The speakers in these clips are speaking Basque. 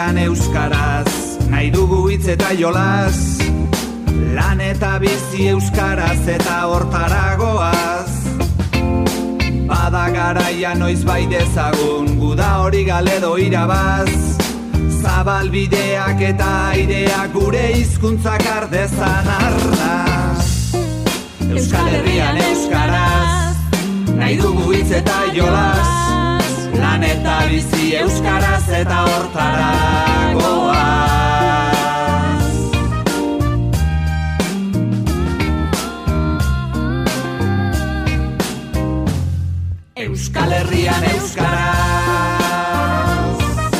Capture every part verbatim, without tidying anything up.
Herrian euskaraz, nahi dugu hitz eta jolas, lan eta bizi euskaraz eta hortaragoaz. Bada garaia noiz bai dezagun, guda hori galedo irabaz, zabal bideak eta aireak gure hizkuntzak ardezan arnaz. Euskal Herrian euskaraz, nahi dugu hitz eta jolas, lan eta bizi euskaraz eta hortaragoaz. Euskal Herrian euskaraz.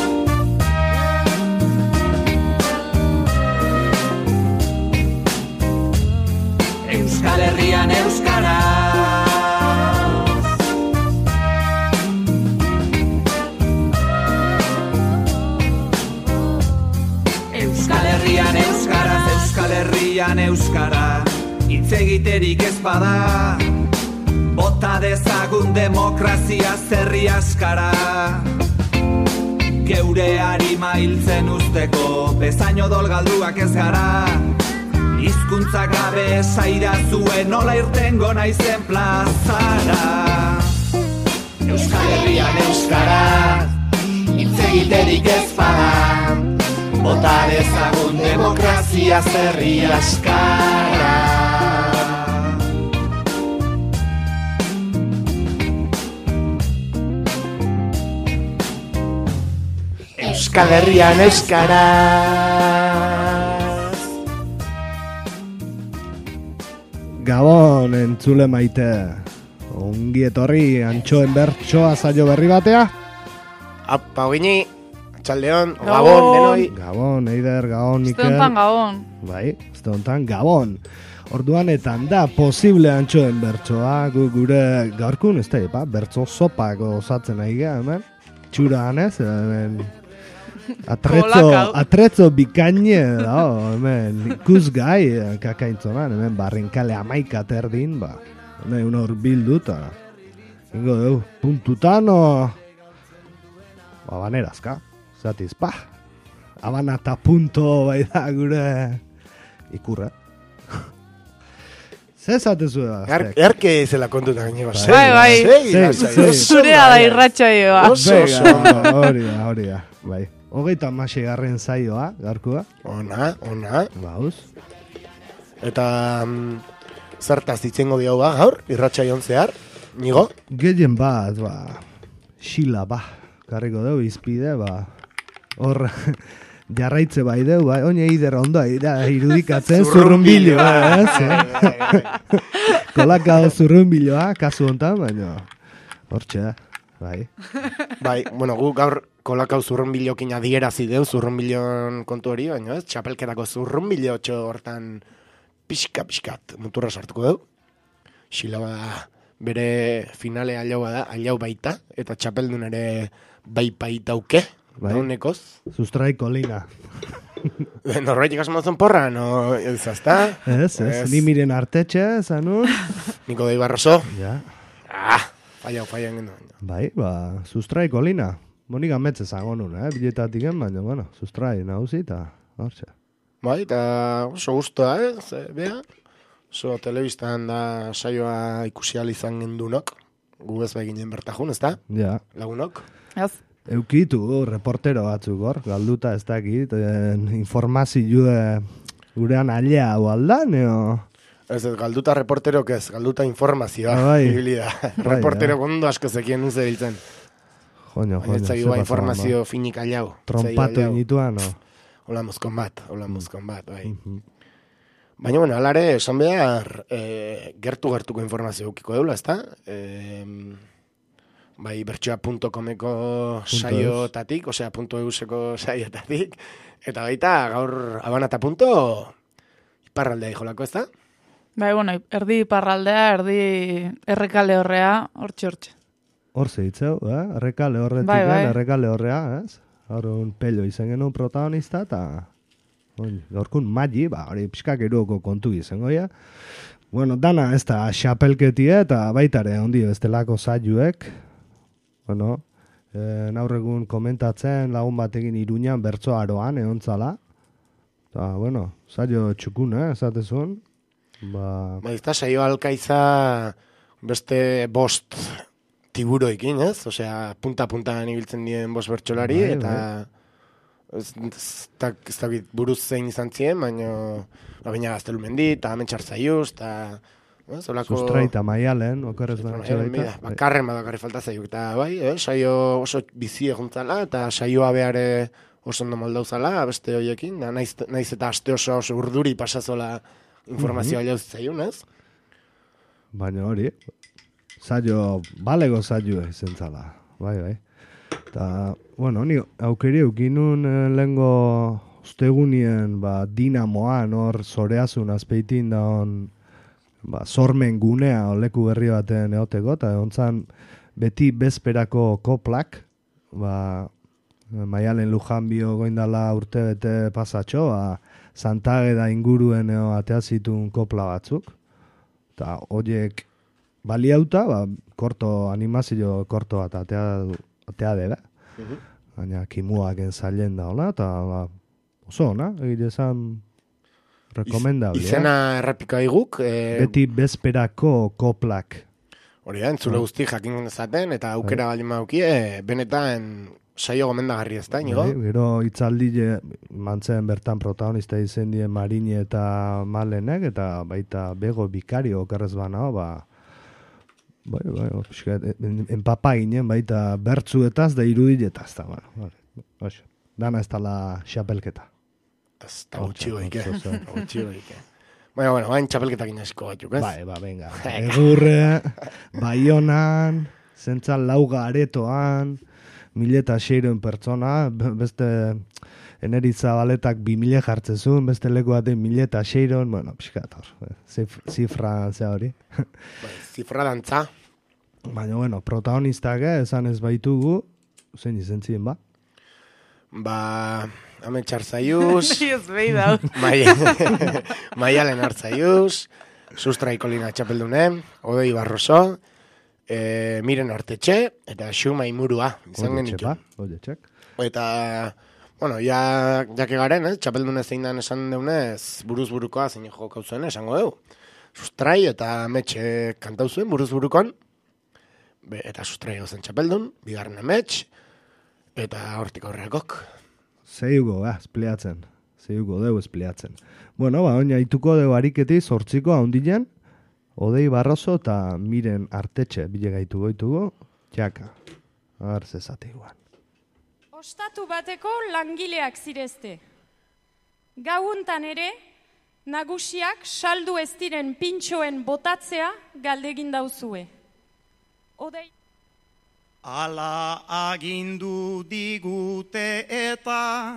Euskal Herrian euskaraz. Euskal Herrian euskaraz, Euskal Herrian euskara, hitz egiterik ez bada, bota dezagun demokrazia zerri askara. Geure harima hiltzen usteko, bezaino dolgalduak ez gara, hizkuntza gabe esaira zuen nola irtengo naizen plazara. Euskal Herrian euskara, hitz egiterik ez bada, bota dezagun demokrazia zerri askara. Euskal Herrian euskaraz. Gabon entzule maite, ongi etorri antxoen bertsoa zaio berri batea. Apa, ogini, txaldeon, gabon, denoi. Gabon, Eider, gabon, Mikel. Este hontan gabon. Bai, este hontan gabon. Orduanetan da posible antxoen bertsoa, gu, gure gaurkun, ez da, ba, bertso sopak osatzen nahi geha, hemen. Txura hanez, hemen... Atretzo, atretzo bikaine da, hemen ikusgai kakaintzonan, hemen barrinkale amaika terdin, ba, hemen unor bildu, eta ingo dugu, puntutano, ba, banerazka, zatiz, pa, abana eta punto, bai da, gure ikurra. Ze zatezu da? Erke zela kontuta gaine bat. Bai, bai, zurea da irratxa joa. Oso, oso. Hori da, hori da, bai. Hogeita hamasei garren zaioa, garkua. Ona, ona. Bauz. Eta mm, zertaz ditzengo diau ba, gaur, irratxa joan zehar, nigo? Gehien bat, ba, xila, ba, karriko dugu izpide, ba, hor, jarraitze bai dugu, ba, oine Eider ondo, irudikatzen zurrunbilio, ez? Kolakao zurrunbilioa, kasu hontan, baina, hortxe da, bai. Bai, bueno, gu gaur kolakau zurrunbilokin adierazi deu, zurrunbilion kontu hori, baina ez, txapelketako zurrunbiliotxo hortan pixka-pixkat muturra sartuko deu. Xilaba bere finale ailaua da, ailau baita, eta txapeldun ere bai baitauke, bai. Daunekoz. Sustrai kolina. Norbaitik asmatzen porra, no, ez azta? Ez, ez, ni miren artetxe, zanun. Niko dei barroso. Ja. Ah, faiau, faiau gendu. Bai, ba, sustrai kolina. Monik ametze zango nun, eh, biletatik en, baina, bueno, sustrai nahuzi, eta, hortxe. Bai, eta oso guztua, eh, ze, bea, oso telebistan da saioa ikusi izan gendunok, gu ez bai ginen bertajun, ez da? Ja. Lagunok? Ez. Eukitu, reportero batzuk hor, galduta ez dakit, en, informazio gurean alea hau aldan, eo... Ez, ez, galduta reporterok ez, galduta informazioa, bai. Ibilida. Reportero kondo asko zekien nuze biltzen. Joño, joño. Baina ba, informazio finik alau. Trompatu inituan, no? Hola mozkon bat, hola mozkon bat, bai. Uh-huh. Baina, bueno, alare, esan behar, e, gertu-gertuko informazio eukiko deula, ezta? E, bai, bertsoa punto comeko saiotatik, osea, punto euseko saiotatik, eta baita, gaur abana eta punto, iparraldea jolako, ezta? Bai, bueno, erdi iparraldea, erdi errekale horrea, hortxe hortxe. Hor zeitzeu, eh? Errekale horretik, bai, bai. errekale horrea, ez? Hor un pello izan genuen protagonista, eta gaurkun magi, ba, hori pixkak eruoko kontu izango, ja. Bueno, dana ez da xapelketie, eta baitare, ondi bestelako zaiuek, bueno, e, gaur egun komentatzen lagun batekin Iruñan bertso aroan egon zala. Eta, bueno, saio txukun, eh, esatezun. Ba... Ba, izta, saio alkaiza beste bost tiburoekin, ez? Osea, punta-puntan ibiltzen dien bost bertsolari, Bai, eta... bai. Ez, ez, ez, ez dakit buruz zein izan ziren, baina baina Gaztelumendi, eta Ametxar Zaiuz, eta... Zolako... Sustrai eta Maialen, okerrez bantxe baita. Bakarren badakarri falta zaiuk, eta bai, eh, saio oso bizi egontzala, eta saioa beare oso ondo moldauzala, beste horiekin, da, naiz, naiz eta aste oso oso urduri pasazola informazioa mm -hmm. jauz zaiun, ez? Baina hori, saio, balego saioa izan zala, bai, bai. Eta, bueno, ni aukeri eukinun eh, lehengo ustegunien, ba, dinamoan, hor zoreazun azpeitin da hon, ba, sormen gunea oleku berri baten eoteko, eta ontzan beti bezperako koplak, ba, Maialen Lujanbio goindala urte bete pasatxo, ba, Santageda inguruen eo ateazitun kopla batzuk, eta horiek baliauta, ba, korto, animazio korto bat atea, atea dela, uh -huh. Baina kimuak enzailen da hola, eta ba, oso ona, egite esan rekomendable. Iz, izena errepika iguk. Eh, Beti bezperako koplak. Hori da, entzule guzti jakin zaten, eta aukera baldin maukie, benetan saio gomendagarri ez da, inigo? Gero itzaldi mantzen bertan protagonista izen dien Marini eta Malenek, eta baita Bego Bikario okerrez bana, ba, bai, bai, enpapa ginen, baita bertzuetaz da irudietaz, da, bueno, bai, dana ez tala xapelketa. Ez da gutxi goik, eh? Gutxi goik, eh? Baina, bueno, bain txapelketak inaziko batzuk, ez? Bai, ba, venga. Egurre, Baionan, zentzan lauga aretoan, mileta seiron pertsona, beste eneritza baletak bi mile jartzezun, beste leku baten mileta seiron, bueno, pixkator, zifra zea hori. Zifra dantza. Baina, bueno, protagonistak esan ez baitugu, zein izen ziren, ba? Ba, Ametxar Zaiuz, Ez behi dau. Maialen Artzaiuz, Sustrai Kolina Txapeldune, Odei Barroso, e, Miren Artetxe, eta Xuma Imurua, izan genitu. Eta, bueno, ja, jake garen, eh? Txapeldune zein dan esan deunez, buruz burukoa zein jo kauzuen esango dugu. Sustrai eta Ametxe kantau zuen buruz burukon, Be, eta Sustrai gozen txapeldun, bigarren Ametx, eta hortik aurreakok. Zeiugo, eh, espliatzen. Zeiugo, deu espliatzen. Bueno, ba, oina ituko deu ariketi zortziko haundilen, Odei Barroso eta Miren Artetxe bile gaitu goitugu, txaka. Arz ezate iguan. Ostatu bateko langileak zirezte. Gauuntan ere, nagusiak saldu ez diren pintxoen botatzea galdegin dauzue. Odei... Ala agindu digute eta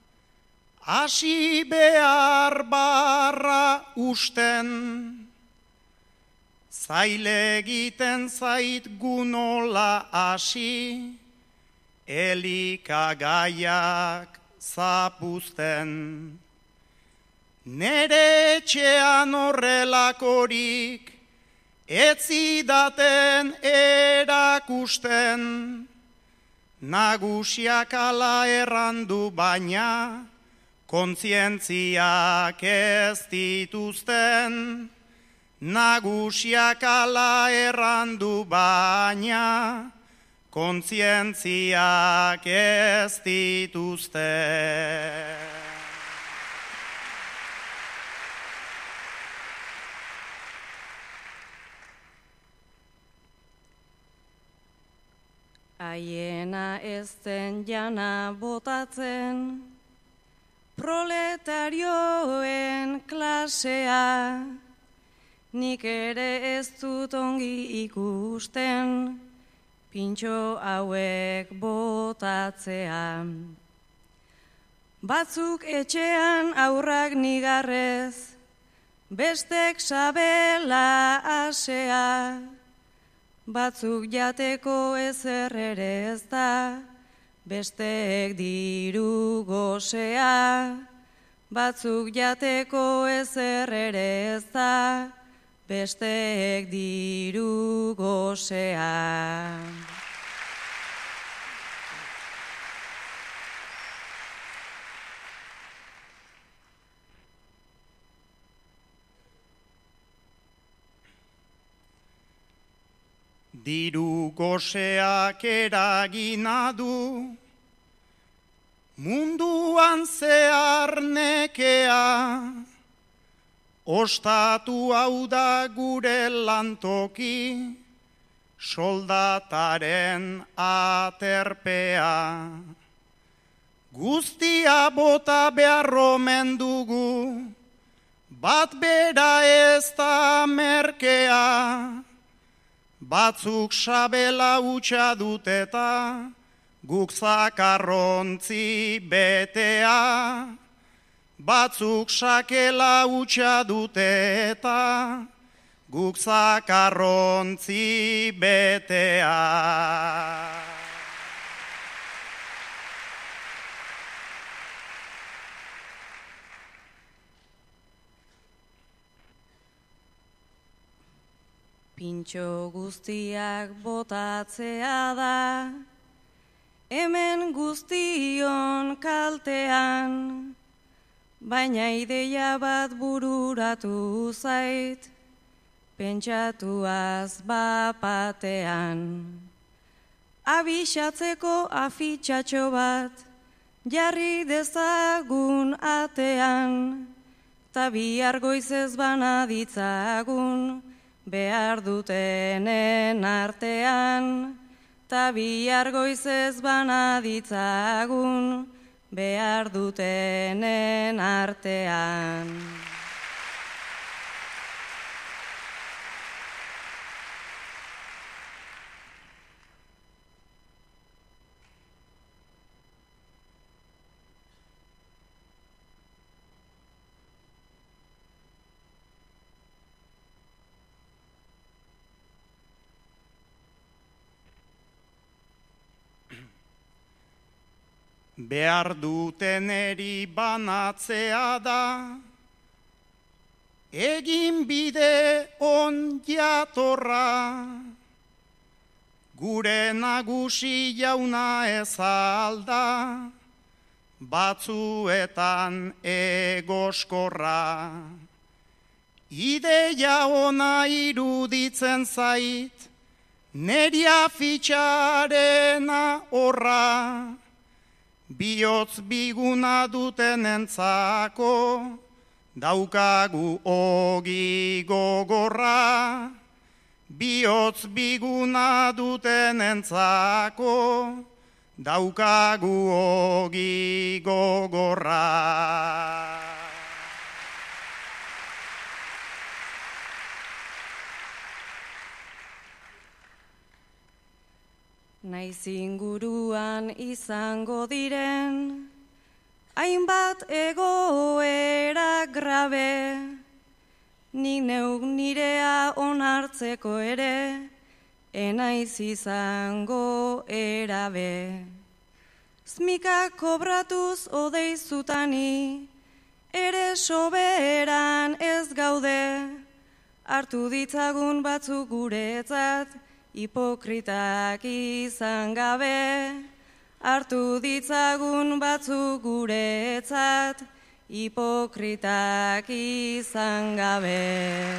hasi behar barra usten. Zaile egiten zait gunola hasi, elikagaiak zapuzten. Nere etxean horrelakorik, ez zidaten erakusten, nagusiak ala errandu baina, kontzientziak ez dituzten. Nagusiak ala errandu baina, kontzientziak ez dituzten. Aiena ez zen jana botatzen, proletarioen klasea, nik ere ez dut ongi ikusten, pintxo hauek botatzea. Batzuk etxean aurrak nigarrez, bestek sabela asea, batzuk jateko ezer ere ez da, bestek diru gozea. Batzuk jateko ezer ere ez da, bestek diru gozea. diru goseak eragina du, munduan zehar nekea, ostatu hau da gure lantoki, soldataren aterpea. Guztia bota behar omen dugu, bat bera ez da merkea, batzuk sabela utxa duteta, guk zakarrontzi betea, batzuk sakela utxa duteta, guk zakarrontzi betea. Pintxo guztiak botatzea da, hemen guztion kaltean, baina ideia bat bururatu zait, pentsatuaz bapatean. Abixatzeko afitxatxo bat, jarri dezagun atean, ta bihar goizez bana ditzagun, behar dutenen artean, ta bihar goizez bana ditzagun, behar dutenen artean. Behar duteneri banatzea da, egin bide on jatorra, gure nagusi jauna ez alda, batzuetan egoskorra. Ideia ona iruditzen zait, neria fitxarena horra, bihotz biguna duten entzako, daukagu ogi gogorra. Bihotz biguna duten entzako, daukagu ogi gogorra. Naiz inguruan izango diren, hainbat egoera grabe, nik neuk nirea onartzeko ere, enaiz izango erabe. Zmikak kobratuz odeizutani, ere soberan ez gaude, hartu ditzagun batzuk guretzat, hipokritak izan gabe, hartu ditzagun batzuk guretzat, hipokritak izan gabe.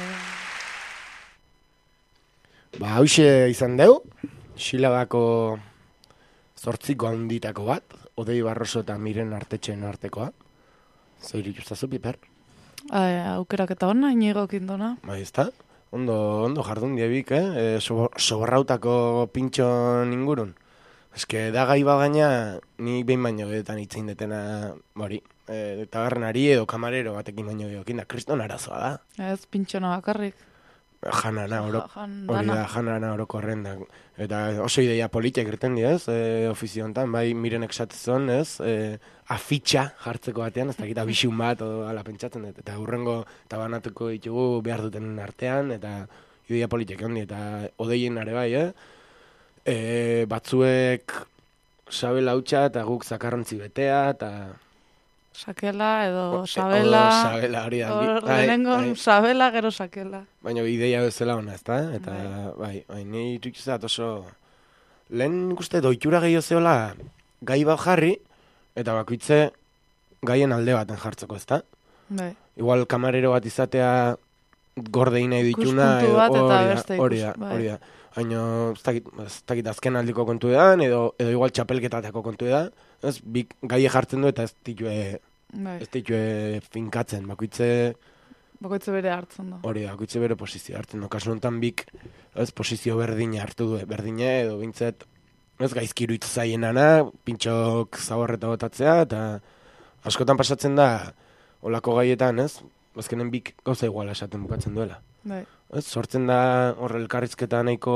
Ba, hauxe izan deu, Xilabako zortziko handitako bat, Odei Barroso eta Miren Artetxeen artekoa. Zer ikustazu, Piper? Aukerak eta hona, inigo kindona. Ba, ez da? Ondo, ondo jardun diebik, eh? E, soborrautako pintxon ingurun. Ez que da gai bat gaina, nik behin baino gedetan itzein detena, hori, e, taberrenari edo kamarero batekin baino geokin da, kriston arazoa da. Ez pintxona bakarrik. Janana, oro, Jan, hori dana. da, janana oroko horrenda. Eta oso ideia politek irten di, ez, e, ofizio honetan, bai Mirenek esatzen, ez, e, afitxa jartzeko batean, ez dakit abixun bat, o, ala pentsatzen dut, eta hurrengo eta banatuko ditugu behar duten artean, eta ideia politek hondi, eta odeien are bai, eh? E, batzuek sabela hutsa eta guk zakarrontzi betea, eta... Sakela edo O- sabela. o sabela, hori da. Hor Bai, lehenengon bai. sabela, gero sakela. Baina ideia bezala ona, ezta? Eta, bai, bai, ni irikizat oso... Lehen ikuste doitura gehiago zeola gai bat jarri, eta bakoitze gaien alde baten jartzeko, ezta? Bai. Igual kamarero bat izatea gordein nahi dituna, Ikuspuntu bat eta hori da, beste hori ikus- da, bai. hori da. baina ez dakit, ez dakit azken aldiko kontu edan, edo, edo igual txapelketateko kontu edan, ez, bik gaie jartzen du eta ez ditue, Bai. ez ditue finkatzen, bakoitze, Bakoitze bere hartzen da. hori da, bakoitze bere posizio hartzen du, kasu honetan bik, ez, posizio berdina hartu du, berdine, edo bintzet, ez gaizkiru zaienana, pintxok zaborreta botatzea, eta askotan pasatzen da, olako gaietan, ez, azkenen bik gauza iguala esaten bukatzen duela. Bai. Ez, sortzen da horre elkarrizketa nahiko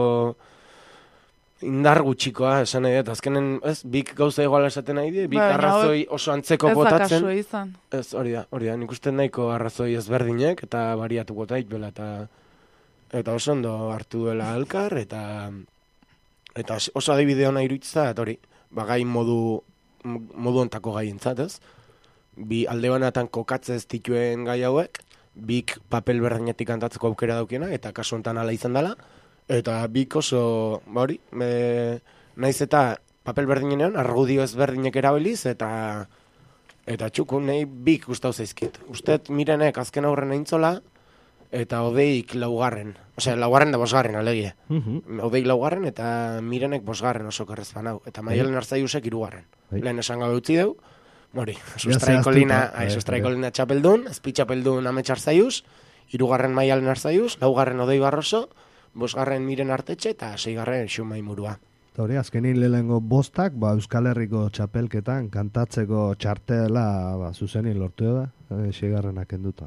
indar gutxikoa, esan nahi dut, azkenen, ez, bik gauza iguala esaten nahi die, bik Bai, arrazoi oso antzeko Ez da botatzen. kasua izan. Ez, hori da, hori da, nik uste nahiko arrazoi ezberdinek, eta bariatuko taik bela, eta eta oso ondo hartu duela elkar, eta eta oso adibide hona iruditza, eta hori, bagai modu, modu ontako gaientzat, ez? Bi alde banatan kokatze ez dituen gai hauek, bik papel berdinetik kantatzeko aukera daukena, eta kasu honetan hala izan dela, eta bik oso, ba hori, me, naiz eta papel berdinean argudio ezberdinek erabiliz, eta eta txuku, nahi bik gustau zaizkit. Ustet mirenek azken aurren eintzola, eta odeik laugarren. Osea, laugarren da bosgarren, alegia. Mhm. Odeik laugarren, eta mirenek bosgarren oso kerrez banau. Eta Maialen Arzaiusek hirugarren. Bai. Lehen esan gabe utzi deu, hori, zehaztuta, sustraikolina, bai, sustraikolina txapeldun, azpi txapeldun Amets Arzaius, hirugarren Maialen Arzaius, laugarren Odei Barroso, bosgarren Miren Artetxe, eta seigarren Xumai Murua. Eta hori, azkenin lehenengo bostak, ba, Euskal Herriko txapelketan kantatzeko txartela ba, zuzenin lortu da, e, seigarrenak enduta.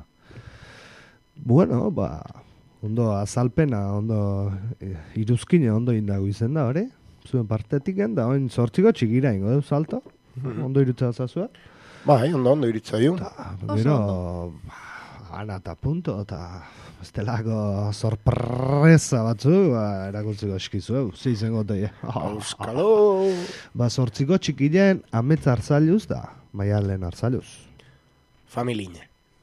Bueno, ba, ondo azalpena, ondo e, iruzkine ondo indago izen da, hori? Zuen partetik da, oin sortziko txikira ingo du salto? Ondo irutza zazua? Bai, ondo, ondo iritza dio. Ta, gero, ba, ana eta punto, eta estelako sorpresa batzu, ba, erakutziko eskizu, eu, zi izango teie. Euskalo! Ba, sortziko txikilen Amets Arzaius da, Maialen Arzaius. Familine.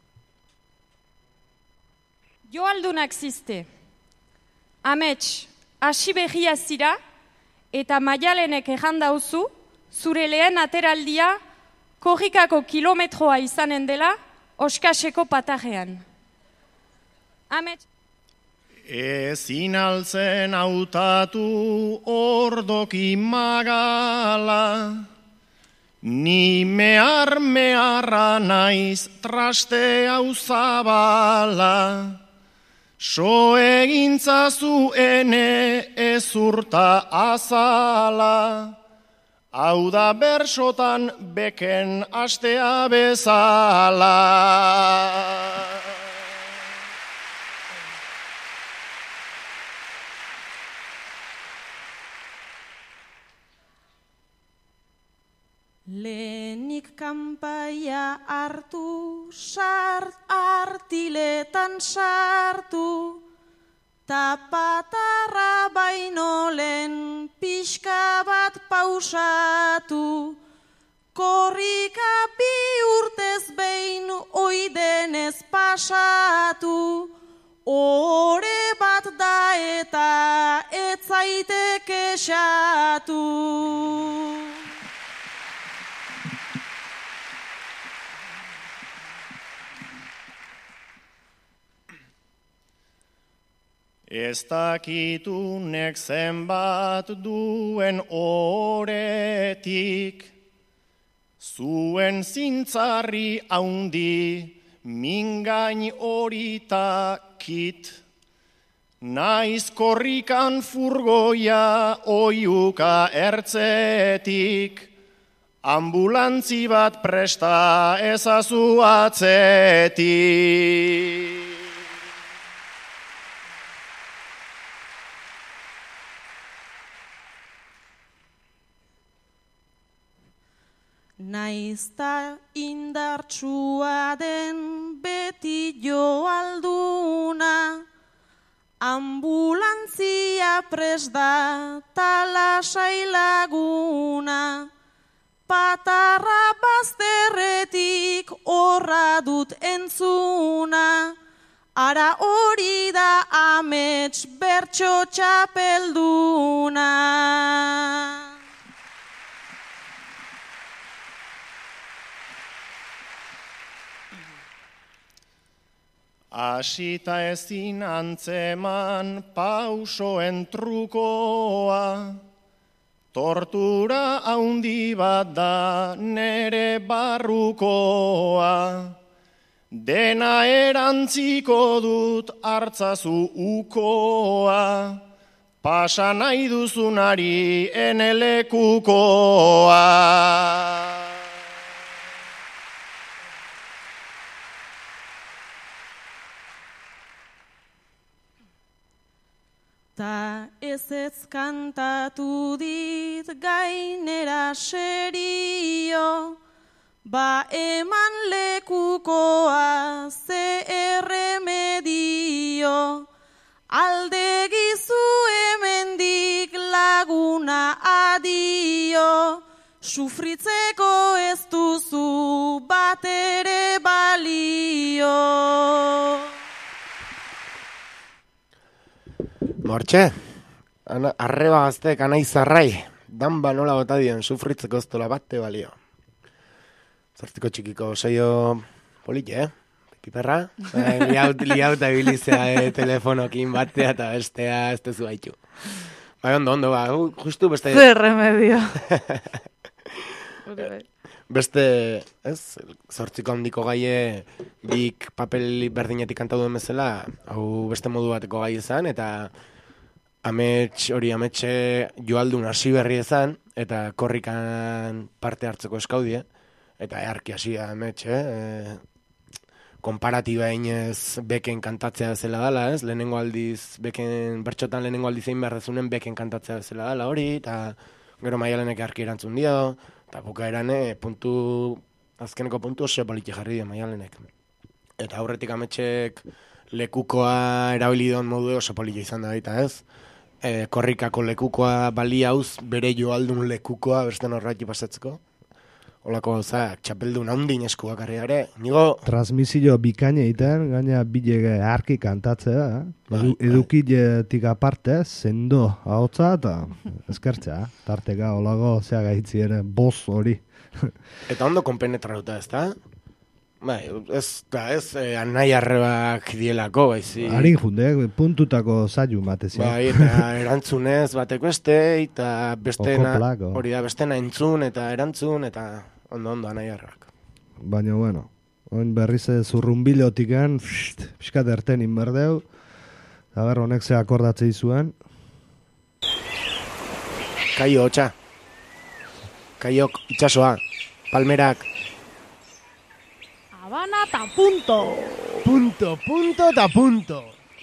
Joaldunak ziste. Amets, hasi behia zira, eta Maialenek ejan dauzu, zure lehen ateraldia korrikako kilometroa izanen dela, Oskaseko patajean. Amets... Ezin altzen hautatu ordoki magala, ni mehar meharra naiz traste hau zabala, so egintzazu ene ezurta azala, hau da bersotan beken astea bezala. Lehenik kanpaia hartu, sart artiletan sartu, tapatarra baino lehen pixka bat pausatu, korrika bi urtez behin oidenez pasatu, ore bat da eta ez zaite kexatu. Ez dakitu nek zenbat duen oretik, zuen zintzarri haundi mingain horita kit, naiz korrikan furgoia oiuka ertzetik, ambulantzi bat presta ezazu atzetik. Naizta indartsua den beti joalduna, ambulantzia prest da talasai laguna, patarra bazterretik horra dut entzuna, ara hori da Amets bertso txapelduna. Asita ezin antzeman pausoen trukoa, tortura haundi bat da nere barrukoa. Dena erantziko dut hartzazu ukoa, pasa nahi duzunari enelekukoa. Ta ez ez kantatu dit gainera serio, ba eman lekukoa ze erremedio, alde gizu hemendik laguna adio, sufritzeko ez duzu bat ere balio. Mortxe, arreba gaztek anai zarrai, danba nola bota dien sufritzeko ez dola bate balio. Zartiko txikiko saio polite, eh? Piperra? Liauta bilizea eh, telefonokin batea eta bestea ez tezu haitu. Bai, ondo, ondo, ba, justu beste... Zer remedio. Beste, ez, zortziko handiko gaie bik papel berdinetik kantau duen bezala, hau beste modu bateko gai ezan, eta amets, hori ametxe joaldun hasi berri ezan, eta korrikan parte hartzeko eskaudie, eta earki hasi da ametxe, eh? Konparatiba inez beken kantatzea bezala dala, ez? Lehenengo aldiz, beken, bertxotan lehenengo aldiz egin behar dezunen beken kantatzea bezala dala hori, eta gero Maialenek earki erantzun dio, eta bukaerane puntu, azkeneko puntu oso politi jarri dio Maialenek. Eta aurretik ametxek lekukoa erabilidon modu oso politi izan da baita, ez? E, korrikako lekukoa baliauz, bere joaldun lekukoa, beste norrati pasatzeko. Olako gauzak, txapeldun handin eskuak ere, nigo... Transmisio bikaina egiten, gaina bilege arki kantatzea, eh? Edukiletik aparte, sendo ahotza eta eskertzea, tarteka olako zea gaitzi ere, boz hori. Eta ondo konpenetrauta, ez da? Bai, ez da, ez, eh, anai arrebak dielako, baizi. Harin junde, puntutako zailu matezia. Bai, eta erantzunez bateko este, eta bestena, hori da, bestena entzun, eta erantzun, eta ondo, ondo, anai arrebak. Baina, bueno, oin berriz zurrunbilotiken, pixkat erten inberdeu, eta ber, honek ze akordatzei zuen. Kaio, hotxa. Kaiok, itxasoa, palmerak. Habana ta punto. Punto, punto, ta punto.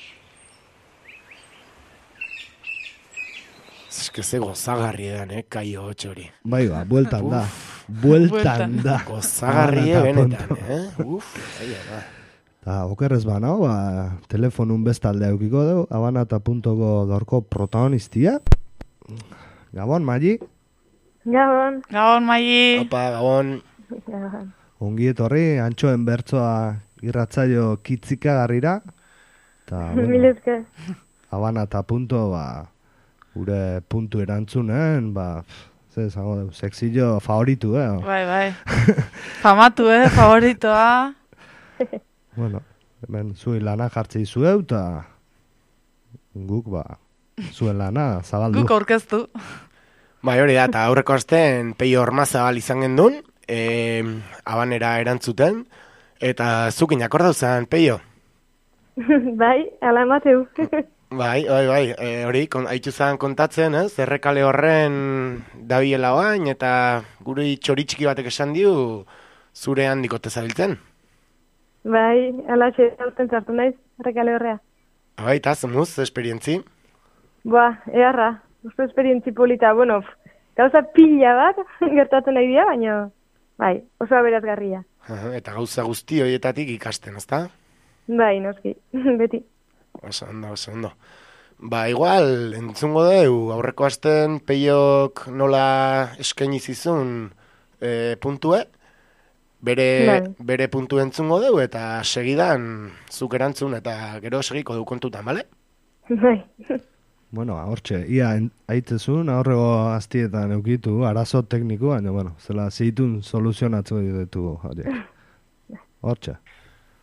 Ez que ze gozagarri edan, eh, kaio hotx hori. Bai ba, bueltan da. Bueltan da. Gozagarri benetan, eh? Uf, aia da. Ta, okerrez ba, no? Ba, telefonun bestalde eukiko dugu, Habana ta puntoko gaurko protagonistia. Gabon, Magi? Gabon. Gabon, Magi. Opa, Gabon. Gabon. Ongi etorri, antxoen bertsoa irratzaio kitzikagarrira. Ta, Milezke. Habana ta punto, ba, gure puntu erantzunen, ba, ze zango, sexillo favoritu, eh? Bai, bai. Famatu, eh, favoritoa. Bueno, hemen zuen lana jartzei zueu, eta guk, ba, zuen lana zabaldu. Guk aurkeztu. Bai, hori da, eta aurreko astean Peio Ormazabal izan gendun, e, abanera erantzuten, eta zukin akordau zen, Peio? Bai, ala emateu. Bai, bai, bai, e, hori, kon, haitu zen kontatzen, ez? Errekale horren dabiela oain, eta gure txoritxiki batek esan diu, zure handiko tezabiltzen. Bai, ala txezauten zartu naiz, errekale horrea. Bai, eta zemuz, esperientzi? Ba, eharra, uste esperientzi polita, bueno, gauza pila bat gertatu nahi dira, baina, bai, oso aberazgarria. Eta gauza guzti horietatik ikasten, ezta? Bai, noski, beti. Oso ondo, oso ondo. Ba, igual, entzungo deu, aurreko asten Peiok nola eskaini zizun e, puntue, bere, bai. bere puntu entzungo deu, eta segidan zuk erantzun, eta gero segiko du kontutan, bale? Bai. Bueno, hortxe, ia aitzezun, aurrego aztietan eukitu, arazo tekniko, baina, bueno, zela zitun soluzionatzen ditu horiek. Hortxe.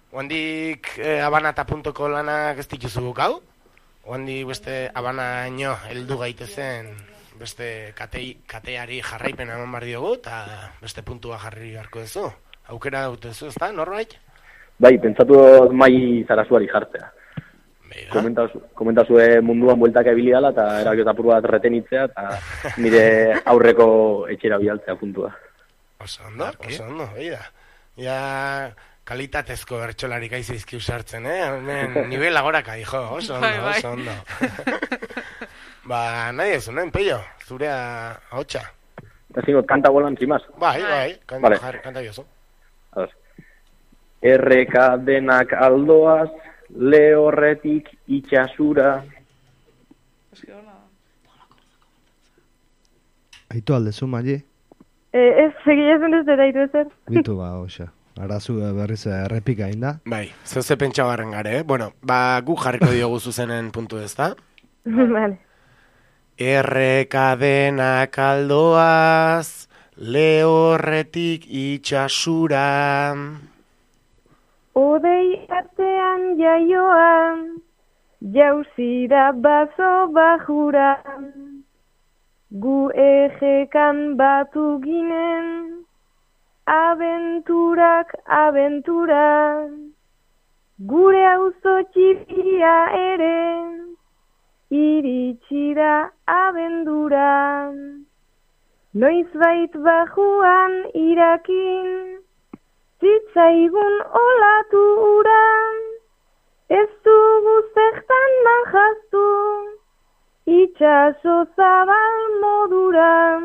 Oandik eh, abanata.ko lanak ez dituzu gau? Oandik beste abanaino heldu gaitezen beste katei, kateari jarraipena eman bar diogu, eta beste puntua jarri beharko duzu. Aukera dutezu, ez da, norbait? Bai, pentsatu mai zarazuari jartzea. Komentazue munduan bueltak ebili dala, eta erabiota apur bat retenitzea, eta nire aurreko etxera bialtzea puntua. Oso ondo, oso ondo, beida. Ja, kalitatezko bertxolarik aizizki usartzen, eh? Hemen, nivel agoraka, hijo, oso ondo, oso ondo. Ba, nahi ez, noen, Peio, zurea ahotsa. Eta zingot, kanta bolan, zimaz? Bai, bai, kanta, vale. Jarri, kanta biozu. Erreka denak aldoaz, lehorretik itxasura. Aitu aldezu, Mali? Eh, ez, segiazen ez dut aitu ezer. Bitu ba, oxa. Arazu berriz errepika inda. Bai, zeuze pentsa barren gare, eh? Bueno, ba, gu jarriko diogu zuzenen puntu ez da? Vale. Erreka denak aldoaz, lehorretik itxasura. Odei artean jaioan, jauzira bazo bajura. Gu ejekan batu ginen, abenturak abentura. Gure auzo txipiria ere, iritsi da abendura. Noizbait bajuan irakin, zitzaigun olatu ura. Ez dugu zertan manjaztu, itxaso zabal modura.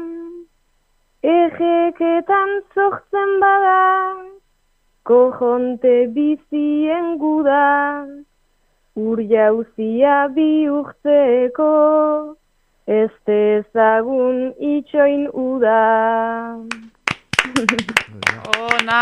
Ejeketan zohtzen bada, kojonte bizien guda. Ur jauzia bihurtzeko, ez dezagun itxoin uda. Ona!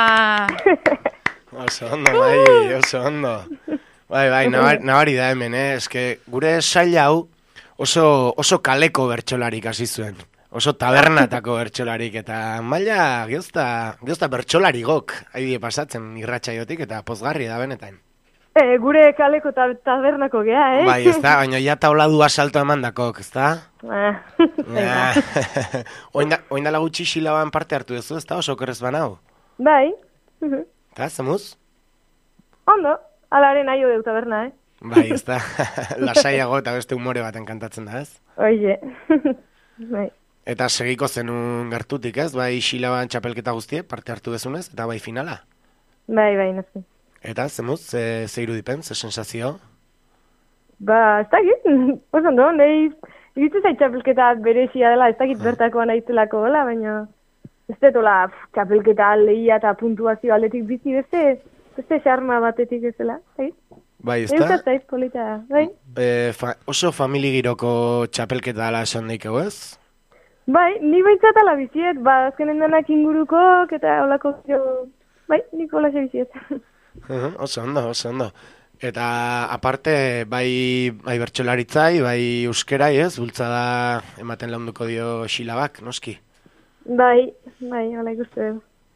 Oso ondo, bai, oso ondo. Bai, bai, nabari da hemen, eh? Eske gure sail hau oso, oso kaleko bertsolarik hasi zuen. Oso tabernatako bertsolarik, eta maila geozta, geozta bertsolarigok haidie pasatzen irratsaiotik, eta pozgarri da benetan. E, gure kaleko ta tabernako gea, eh? Bai, ez da, baina ja taula du asalto emandakok, ez da? Oindala gutxi xilaban parte hartu duzu, ez da, oso kerrez banau? Bai. Eta, zemuz? Ondo, alaren aio deu taberna, eh? Bai, ez da, lasaiago eta beste humore baten kantatzen da, ez? Oie, bai. Eta segiko zenun gertutik, ez? Bai, xilaban txapelketa guztie, parte hartu dezunez, eta bai finala? Bai, bai, nazi. Eta, zemuz, ze, ze irudipen, ze sensazio? Ba, ez dakit, oso ondo, nahi, iritu zait txapelketa berezia dela, ez dakit bertakoa nahizelako gola, baina ez detola txapelketa lehia eta puntuazio aldetik bizi beste, beste xarma batetik ez dela, zait? Bai, ez da? Eusat zait polita, bai? E, fa, oso familigiroko txapelketa dela esan daikegu, ez? Bai, ni baitzat ala biziet, ba, azkenen denak ingurukok eta holako jo, bai, nik holaxe biziet. Uh-huh, oso ondo, oso ondo. Eta aparte, bai, bai bertsolaritzai, bai euskerai, ez? Bultzada ematen launduko dio xilabak, noski? Bai, bai, hola ikuste.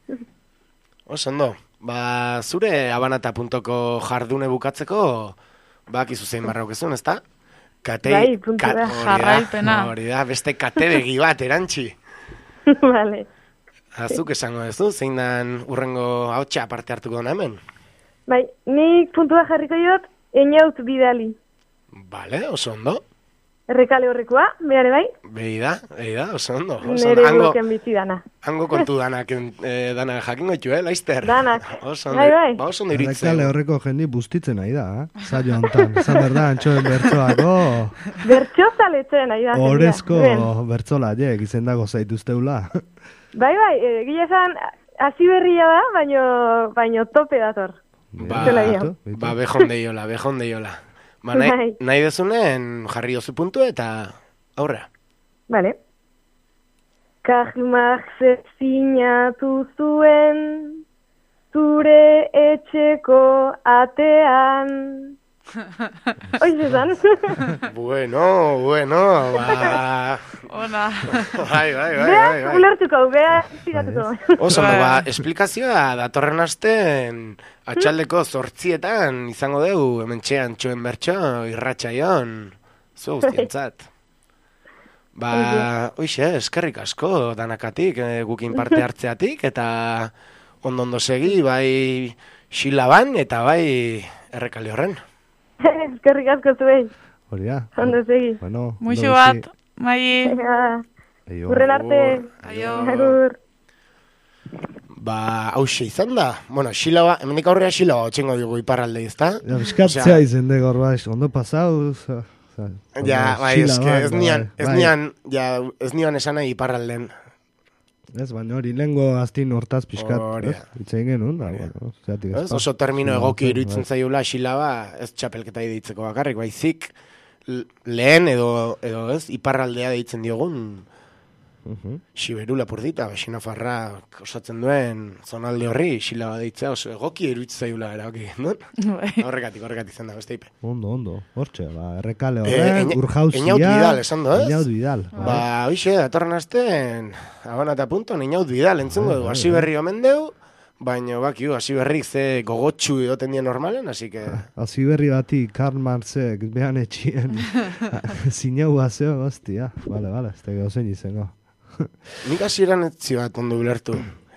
Oso ondo. Ba, zure abanata.ko jardune bukatzeko, bak izuzein barrauk ezun, ez da? Katei, bai, puntu da. Jarraipena. Hori da, beste kate begi bat, erantzi. Vale. Azuk esango duzu, zein dan urrengo hautsa parte hartuko dena hemen? Bai, nik puntua jarriko jot, eniaut bidali. Bale, oso ondo. Errekale horrekoa, behare bai? Behi da, behi da, oso ondo. Oso Nere hango, bloken bizi dana. hango kontu danak, eh, danak jakingo itxu, eh, laizter? Danak. Oso ondo, Bai, bai. ba, oso ondo iritzen. Errekale horreko jendi bustitzen nahi da, eh? Zailo hontan, zan berda, antxoen bertsoako, Bertxozaletzen, nahi da. orezko jendia. bertsolaiek izendago zaituzteula. Bai, bai, egia esan, hasi berria da, baino, baino tope dator. Ba, Zela dio. ba behon deiola, behon deiola. Ba, nahi, Bai. nahi dezunen jarri oso puntu eta aurra. Vale. Karmak zezinatu zuen, zure etxeko atean. Oiz esan. Bueno, bueno, ba... Ona. Bai, bai, bai, bai, Bea, bai. ulertuko, bea, ziratuko. Oso, ba, esplikazioa datorren asten atxaldeko zortzietan izango dugu hemen txean txoen bertxo irratxaion zu guztientzat. Ba, oixe, eskerrik asko danakatik, eh, gukin parte hartzeatik, eta ondo-ondo segi, bai Xilaban eta bai Errekale horren. Eskerrik asko zuei. Hori da. Ondo segi. Bueno, Muixo bat, mai. Urren arte. Aio. Agur. Ba, hause izan da. Bueno, Xilaba, hemendik aurrea Xilaba otxengo dugu iparralde, ezta? Ja, biskatzea izan de gorbaiz, ondo pasau. Ja, bai, eske, ez nian, ez nian, ja, ez nian esan nahi iparralden. Ez, baina hori lengo aztin hortaz pixkat, Hori ez? Itzein genuen, da, bueno, zeatik ez. Ez, oso termino egoki iruditzen zaiola Xilaba, ez txapelketa deitzeko bakarrik, baizik lehen edo, edo ez, iparraldea deitzen diogun, Xiberu lapurdita, baxina farra osatzen duen zonalde horri, Xilaba deitzea, oso egoki iruditzen zaiola erabaki gendun. Horrekatik, horrekatik zen da, beste ipe. Ondo, ondo, hortxe, ba, Errekale Eh, horren, Eña- Urjauzia. Eñaut Vidal, esan do, ez? Eñaut Vidal. Ba, hoxe, datorren asten, Habana eta punto, Eñaut Vidal, entzungo dugu, hasi berri omen deu, baina bakiu, hasi berrik ze gogotxu egoten dien normalen, así que... Hasi berri bati, Karl Marxek, behan etxien, zineu bazeo, hostia. Vale, vale, ez tege ozen izango. Nik hasieran etzi bat ondo ulertu.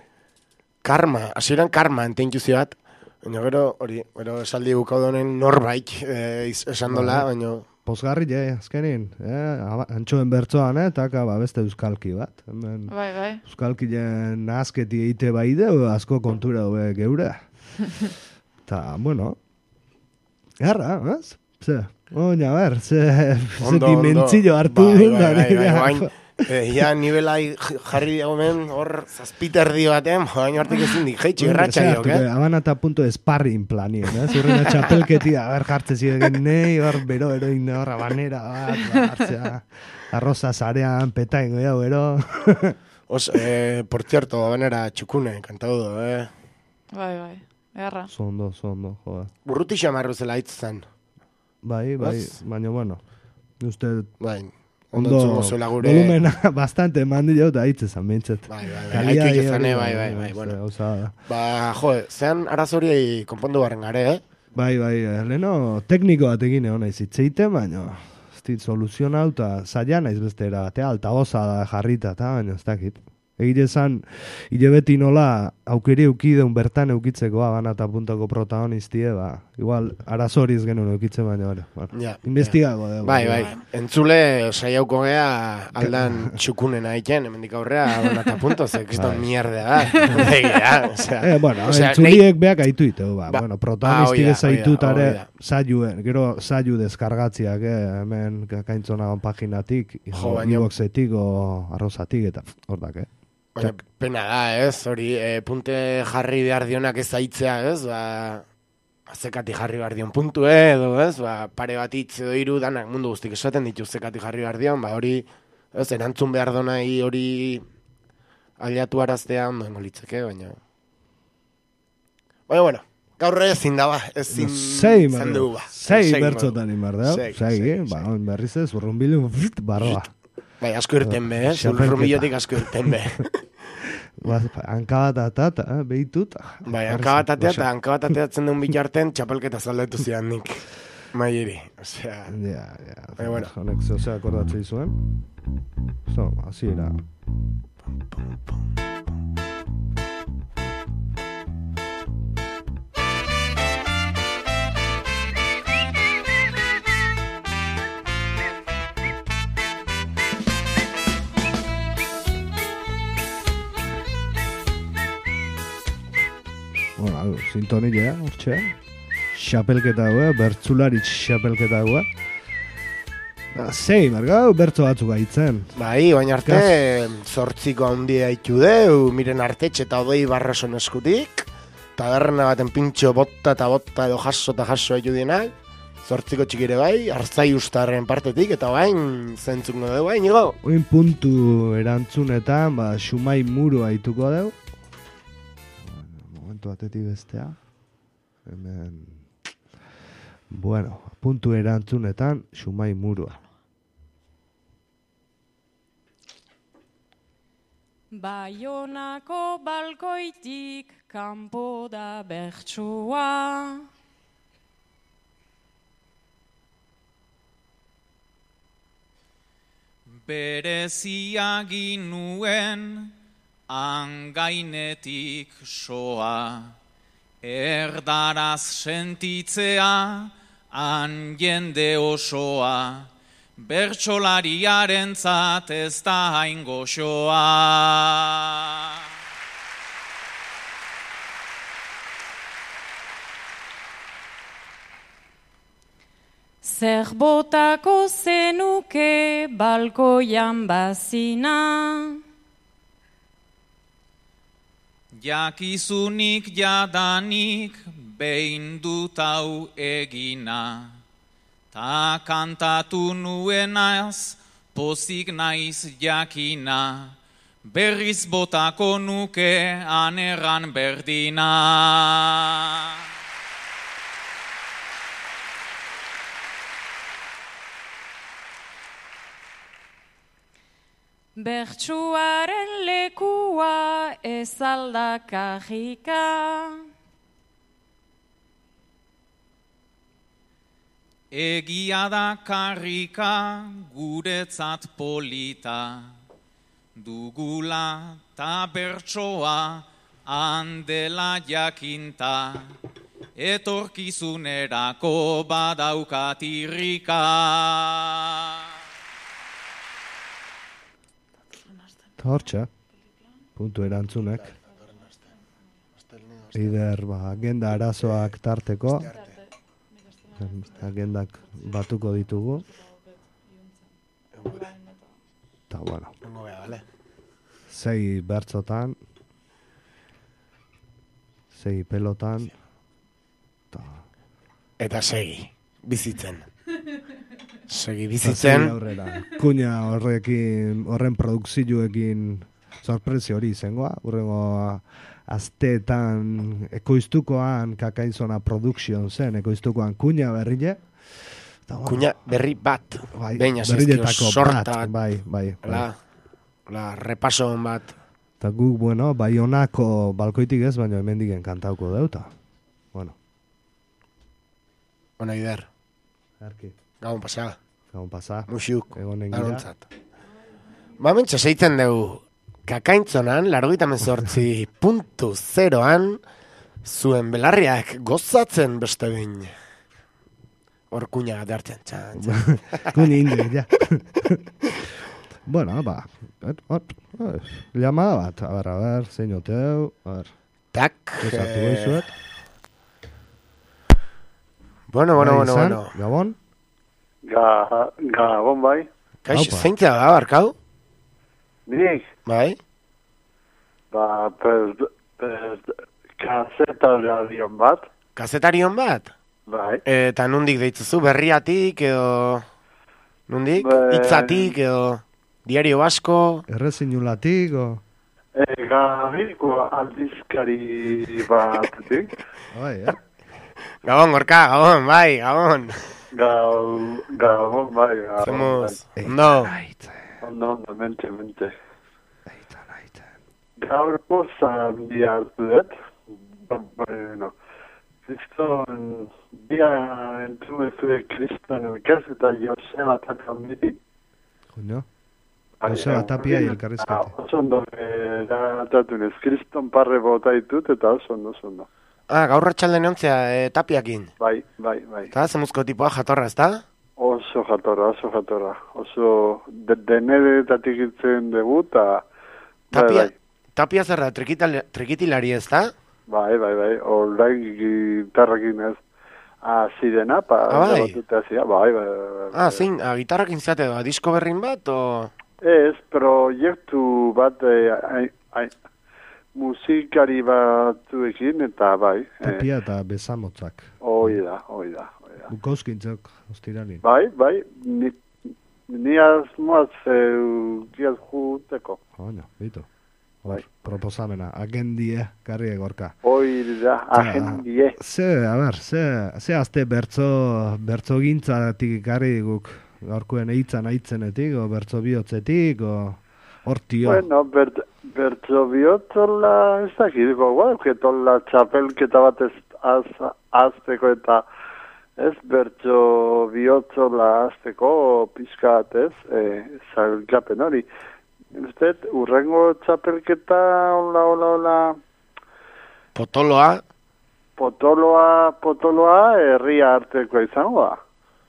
Karma, hasieran karma entein juzi bat, baina gero, hori, gero esaldi bukaudonen norbait eh, esan dola, baina... Pozgarri, je, azkenin, eh, antxoen bertzoan, eh, taka, ba, beste euskalki bat. Hemen, Bai, bai. euskalki jen nazketi eite bai deu, asko kontura hobe geure. Ta, bueno, garra, ez? Ze, oina, ber, ze, ze dimentzio hartu bai, duen, bai, bai, bai, da, bain, eh, ja, nibelai jarri dagoen hor zazpiter dio batean, baina hartik ezin dik, jeitxi, erratxa diok, eh? Habana eta punto esparrin planien, eh? Zurrena txapelketia, a ber, jartze ziren nei, hor, bero, eroin, hor, abanera, bat, hartzea, arroza zarean, petain, goi hau, ero. Os, eh, por cierto, abanera txukune, kantaudo, eh? Bai, bai, erra. Zondo, zondo, joa. Burruti xamarru zela hitz zen. Bai, bai, Ez? baina, bueno, uste... Bai, ondo entzungo zuela gure... volumena bastante mandi jau da hitz ezan bintzet. Bai, bai, bai, haikik ezan, eh, bai, bai, bai, bueno. Gauza da. Ba, jo, zean arazori konpondu barren gare, eh? Bai, bai, eh, leheno tekniko bat egin egon naiz hitzeite, baina ez dit soluziona eta zaila naiz bestera, batea altaboza da jarrita, eta baina ez dakit. Egile zan, hile beti nola aukeri eukideun bertan eukitzeko Habana eta puntoko protagonistie, ba, igual arazoriz genuen eukitzen baina, bale, bueno, Ja, investigago dugu. Bai, bai, entzule saiauko gea aldan txukunen aiken, hemendik aurrea, Habana eta punto, ze kriston mierdea da. Egia, osea... Eh, bueno, osea, entzuliek beak aitu iteu, ba, Ba- bueno, ah, protagonistik hoi da, ez aitutare hoi da, hoi da. zaiuen, gero zaiu deskargatziak, eh, hemen kaintzonagon paginatik, Jo, baina- iboxetik o arrozatik, eta hor dak, eh. Baina pena da, ez, hori, e, punte jarri behar dionak ez aitzea, ez, ba, zekati jarri behar dion puntu edo, ez, ba, pare bat hitz edo hiru danak mundu guztik esaten ditu zekati jarri behar dion, ba, hori, ez, erantzun behar donai hori aliatu araztea ondo dengo litzeke, baina... Baina, bueno, gaur ezin da, ba, ezin Sei, zen dugu, ba. sei Sei, bertzotan inbar da, Sei, sei, sei, ba, berriz ez, urrunbilu, barroa. Bai, asko irten be, eh? Xapelketa. Zurrumilotik asko irten be. Ba, hanka bat atata, eh, behitut. Bai, hanka bat atea eta hanka bat ateatzen duen bitarten txapelketa zaldetu zidan nik. Maieri, osea... Ja, ja. Baina, bueno. Honek zehose akordatzei zuen. So, así era. Bueno, hau, sintonilea, hortxe. Xapelketa hau, bertzulari xapelketa hau. Sei, margau, bertzo batzuk gaitzen. Bai, baina arte, zortziko handia ditu deu, miren artetxe eta odei barrason eskutik, taberna baten pintxo botta eta botta edo jaso eta jaso ditu dienak, zortziko txikire bai, hartzai ustarren partetik, eta bain zentzungo dugu, bain, nigo? Oin puntu erantzunetan, ba, xumai muru haituko deu. Momentu batetik bestea. Hemen... Bueno, puntu erantzunetan, Xumai Murua. Baionako balkoitik kanpo da bertsua. Berezia ginuen angainetik soa, erdaraz sentitzea han jende osoa, bertsolariarentzat ez da hain goxoa. Zer botako zenuke balkoian bazina? Jakizunik jadanik behin dut hau egina, ta kantatu nuenaz pozik naiz jakina, berriz botako nuke anerran berdina. Bertsuaren lekua ez aldakajika. Egia da karrika guretzat polita, dugula ta bertsoa handela jakinta, etorkizunerako badaukat irrika. Hortxe, puntu erantzunek. Eider, ba, agenda arazoak tarteko. Agendak batuko ditugu. Eta, bueno. Sei bertzotan. Sei pelotan. Eta segi, bizitzen. Segi bizitzen. Aurrera. Kuña horrekin, horren produkzioekin sorpresi hori izangoa. Urrengo asteetan ekoiztukoan Kakainzona Production zen, ekoiztukoan kuña berrile. Bueno, kuña berri bat. Bai, Beina berriletako sorta. bat. Bai, bai. La, la repaso bat. Eta guk, bueno, Baionako balkoitik ez, baina hemendik enkantauko deuta. Bueno. Bona, Ider. Arki. Gabon pasa. Gabon pasa. Muxiuk. Egonen gira. Garontzat. Ba, mentxe seiten dugu Kakaintzonan, largoita mezortzi puntu zeroan, zuen belarriak gozatzen beste behin. Hor kuña gate hartzen, txan, txan. Kuña indi, ja. Bueno, ba, hor, llamada bat, a ber, a ber, zein oteu, a ber. Tak. Gozatu goizuet. Bueno, bueno, bueno, bueno. Gabon? Ga, Gabon, bai. Kaix, zeintzea da, barkau? Nik? Bai? Ba, pez, pez, kazetarion bat. Kazetarion bat? Bai. Eta nundik deitzuzu, berriatik edo... Nundik? Be... Itzatik edo... Diario Basko? Errezinulatik o... E, gabiko aldizkari batetik. Bai, eh? Gabon, gorka, gabon, bai, gabon. Gabon, gabon, bai, gabon. Zemuz, ondo. Ondo, ondo, mente, mente. Eitan, eitan. Gaur pozan dia hartu dut. Bueno, Kriston, dia entzumezue Kriston elkaz eta Joseba Tapia. Junio? Joseba Tapia elkarrizkete. Oso ondo, eratatun ez, Kriston parre bota ditut eta oso ondo, oso ondo. Ah, gaur ratxalde neontzea e, Tapiakin. Bai, bai, bai. Eta zemuzko tipoa jatorra, ez da? Oso jatorra, oso jatorra. Oso de, denedetatik itzen dugu, eta... Tapia, bai, bai. Tapia zerra, trikitilari ez da? Bai, bai, bai. Horai gitarrakin ez azidena, pa... Ah, bai? Azia. Bai, bai, bai. Ah, zein, ah, gitarrakin zate da, disko berrin bat, o... Ez, proiektu bat... Eh, ai, ai, musikari batzuekin, eta bai. Tapia eta bezamotzak. Hoi da, hoi da. Bukauskintzak, ostiralin. Bai, bai, ni, ni asmoaz eukiaz juteko. Baina, bitu. hor, proposamena, agendie, karri egorka. Hoi da, agendie. Ze, a ber, ze, ze azte bertzo, bertzo gintzatik karri guk, gaurkoen eitzan aitzenetik, o bertzo bihotzetik, o hortio. Bueno, bert, bertzo bihotzola, ez dakit, guauketola txapelketa bat ez az, azteko eta ez bertzo bihotzola azteko pixkat ez, e, zailkapen hori. Usted, urrengo txapelketa, hola, hola, hola. Potoloa? Potoloa, potoloa, herria artekoa izango da.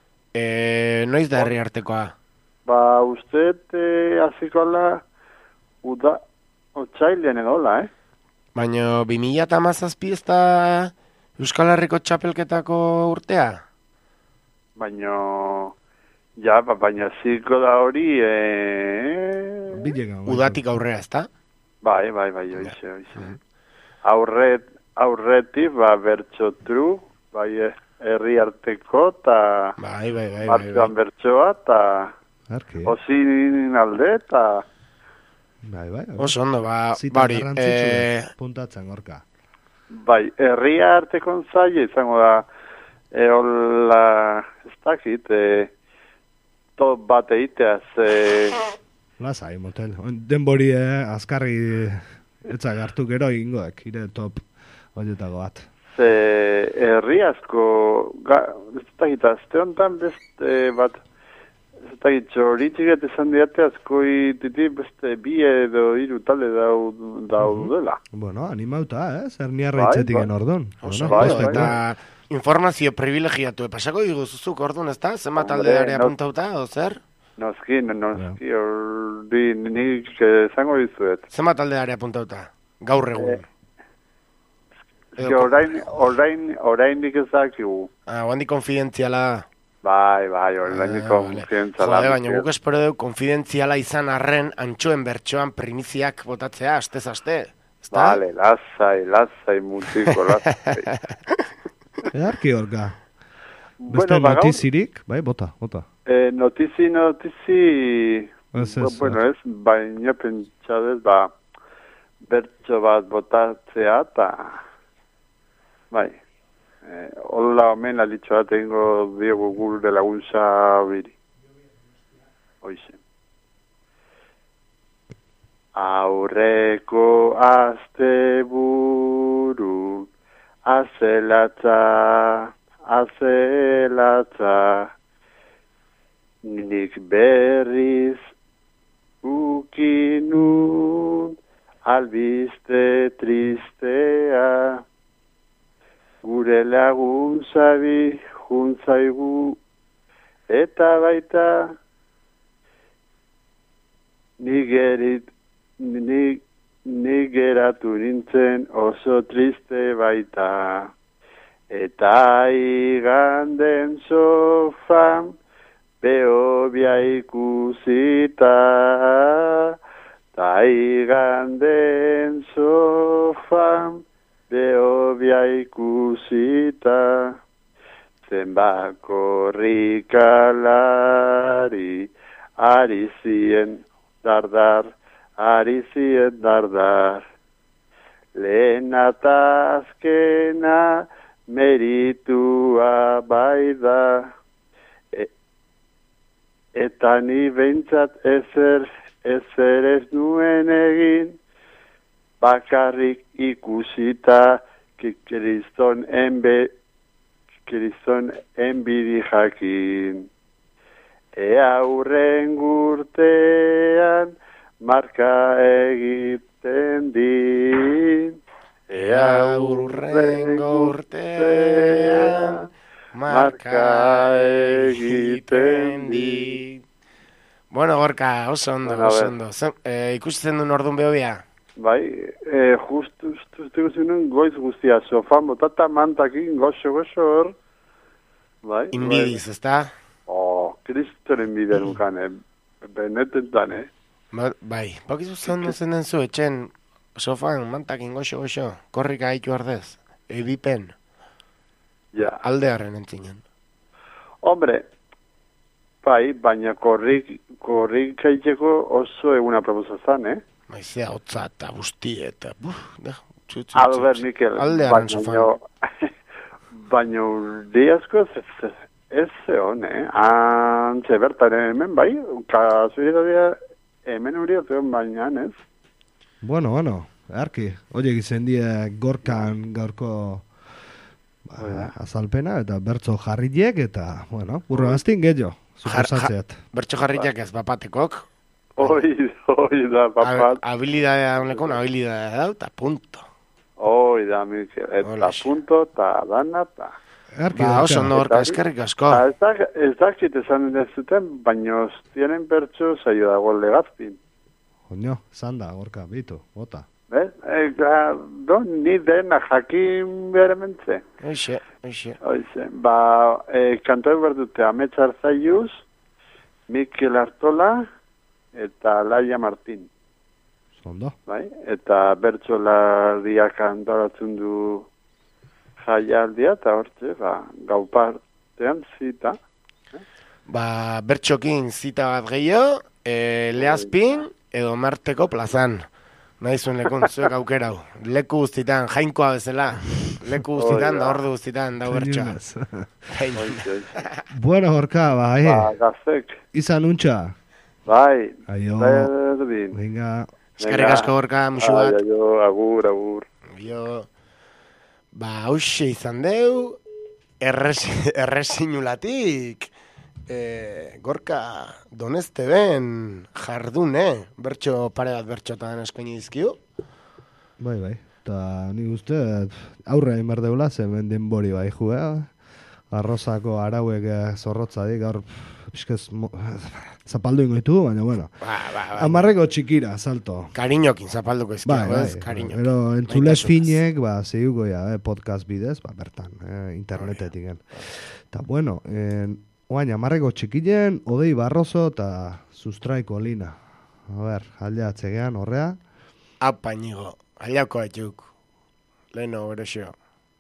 E, noiz da herri artekoa? Ba, usted, eh, aziko ala, uda, otxailean edola, eh? Baina, bi mila eta hamazazpi ez da Euskal Herriko txapelketako urtea? Baina, ja, ba, baina ziko da hori, eh... Udatik aurrea, ez da? Bai, bai, bai, oize, oize. Aurret, aurretik, ba, bertxotru, bai, herri arteko, eta bai, bai, bai, martxoan bertxoa, eta osin alde, eta... Bai, bai, bai. Oso ondo, ba, bari, eh... puntatzen gorka. Bai, herria artekon zaila izango da, e, hola, ez dakit, e, top bat eiteaz, e... Lasai, motel. Denbori, eh, azkarri etzak hartu gero egingoek, ire top horietako bat. Ze herri asko, ga, ez dakit, azte honetan beste bat, ez dakit, txoritxiket esan diate askoi titi beste bi edo hiru talde dau, dau dela. Bueno, animauta, eh? Zer niarra itxetik en ordun. Oso, bai, eta informazio privilegiatu, pasako diguzuzuk ordun, ez da? Zenbat talde area puntauta, o zer? Noski, noski, hori nik zango dizuet. Zenbat talde area puntauta? Gaur egun. Eske orain, orain, orain nik ezakigu. Ah, oandik konfidentziala. Bai, bai, orain nik konfidentziala. Jode, baina guk espero dugu konfidentziala izan arren antxoen bertxoan primiziak botatzea, astez aste. Vale, lasai, lasai, mutiko, lasai. Edarki horka. Beste notizirik, bai, bota, bota. Eh, notizi, notizi, ez, ez, bueno, ez, baina pentsadez, ba, bertso bat botatzea, eta, bai, eh, hola omen alitxo bat egingo diogu gure laguntza biri. Hoize. Aurreko azte buru, azelatza, azelatza, nik berriz ukinun albiste tristea, gure laguntzabi juntzaigu eta baita nigerit nik nigeratu nintzen oso triste baita, eta iganden sofan behobia ikusita, ta iganden sofan behobia ikusita, zenbat korrikalari ari zien dardar, ari zien dardar, lehena eta azkena meritua bai da, e, eta ni behintzat ezer, ezer ez nuen egin, bakarrik ikusita kriston enbe, kriston enbidi jakin. Ea hurren gurtean marka egiten din, ea hurren gurtean marka egiten din. Bueno, Gorka, oso ondo, oso ondo. Eh, ikusten duen orduan behobia? Bai, eh, justu, justu, justu ikusten goiz guztia, sofan botata mantakin, goxo, goxo hor. Bai, inbidiz, ez da? Oh, kristoren bidean ukan, eh? Benetetan, eh? Ba, bai, bakizu zondo zen den zu, etxen, sofan, mantakin, goxo, goxo, korrika haitu ardez, ebipen. Ja. Aldearen entzinen. Hombre, bai, baina korrik, korrik haitzeko oso eguna proposazan, eh? Maizea, hotza eta busti eta... Albert Mikel, aldearen sofan. Baina urdi asko ez ez zeon, eh? Antxe bertan hemen, bai? Kasualitatea hemen uriatzen baina, ez? Bueno, bueno, arki. Oiek izen die gorkan gaurko ba, azalpena eta bertso jarriek eta, bueno, burro gaztin gehiago. Suposatzeat. Bertso jarriak ez bapatekok. Hoi, hoi da, papat. Habilidadea honekon, habilidadea da, eta punto. Hoi da, Mikel, eta punto, eta dana, eta... Ba, oso ondo horka, eskerrik asko. Ez dakit esan ez zuten, baina tienen bertso zaio dago legazpin. Oño, zanda, gorka, bitu, bota. Eh? Eh, do, ni dena jakin berementze. Oixe, oixe. Oixe, ba, eh, kantoen berdute Ametsar Zaiuz, Mikel Artola, eta Laia Martin. Zondo. Bai? Eta bertsolariak antolatzen du jaialdia, eta hortze, ba, gau partean zita. Ba, bertxokin zita bat gehiago, e, Lehazpin edo Marteko plazan. Nahi zuen lekun, zuek aukerau. Leku guztitan, jainkoa bezala. Leku guztitan, da ordu guztitan, da bertxoa. Bueno, gorka, ba, eh. Ba, gazek. Izan untxa. Bai. Aio. Venga. Eskerrik asko gorka, musu bat. Aio, agur, agur. Aio. Ba, hauxe izan deu, erresinulatik, e, gorka donezte ben jardune, bertxo pare bat bertxotan eskaini dizkiu. Bai, bai, eta nik uste aurre egin berdeula, zemen denbori bai ju, eh? Arrozako arauek zorrotza dik, gaur pixkez zapaldu ingoitu, baina bueno. Ba, ba, ba, Amarreko txikira, salto. Kariñokin zapalduko izkiago, bai, bai, ez? Kariñokin. Pero entzule finek, ba, zehuko ja, eh, podcast bidez, ba, bertan, eh, internetetik. Eta bueno, en, oain, amarreko txikilen, Odei Barroso eta Sustraiko Lina. A ber, aldea atzegean, horrea. Apa, nigo, aldeako atxuk. Leno, berexo.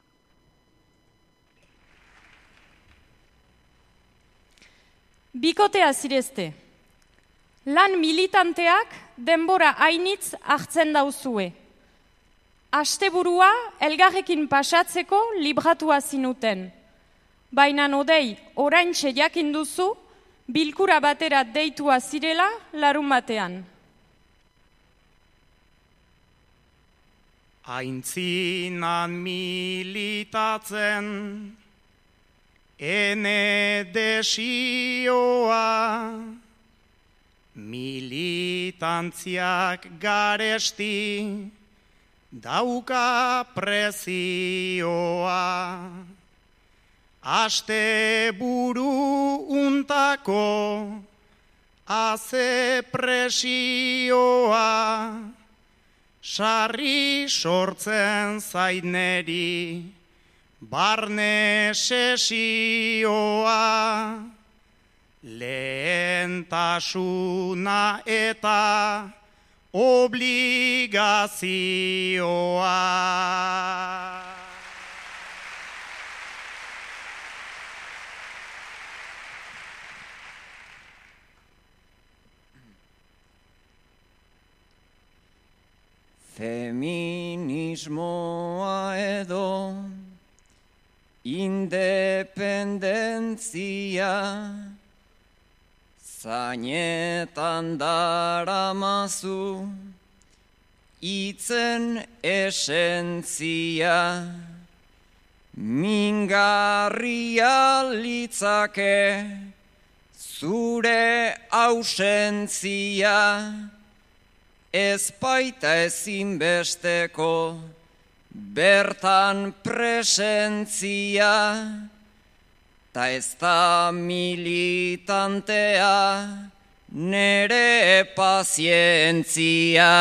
Bikotea zirezte. Lan militanteak denbora hainitz hartzen dauzue. Asteburua elgarrekin pasatzeko libratua zinuten. Baina Odei, oraintxe jakin duzu, bilkura batera deitua zirela larun batean. Aintzinan militatzen, ene desioa, militantziak garesti, dauka prezioa. Aste buru untako, aze presioa, sarri sortzen zaineri, barne sesioa, lehentasuna eta obligazioa. Feminismoa edo independentzia zainetan daramazu itzen esentzia mingarria litzake zure ausentzia ez baita ezinbesteko bertan presentzia, ta ez da militantea nere pazientzia.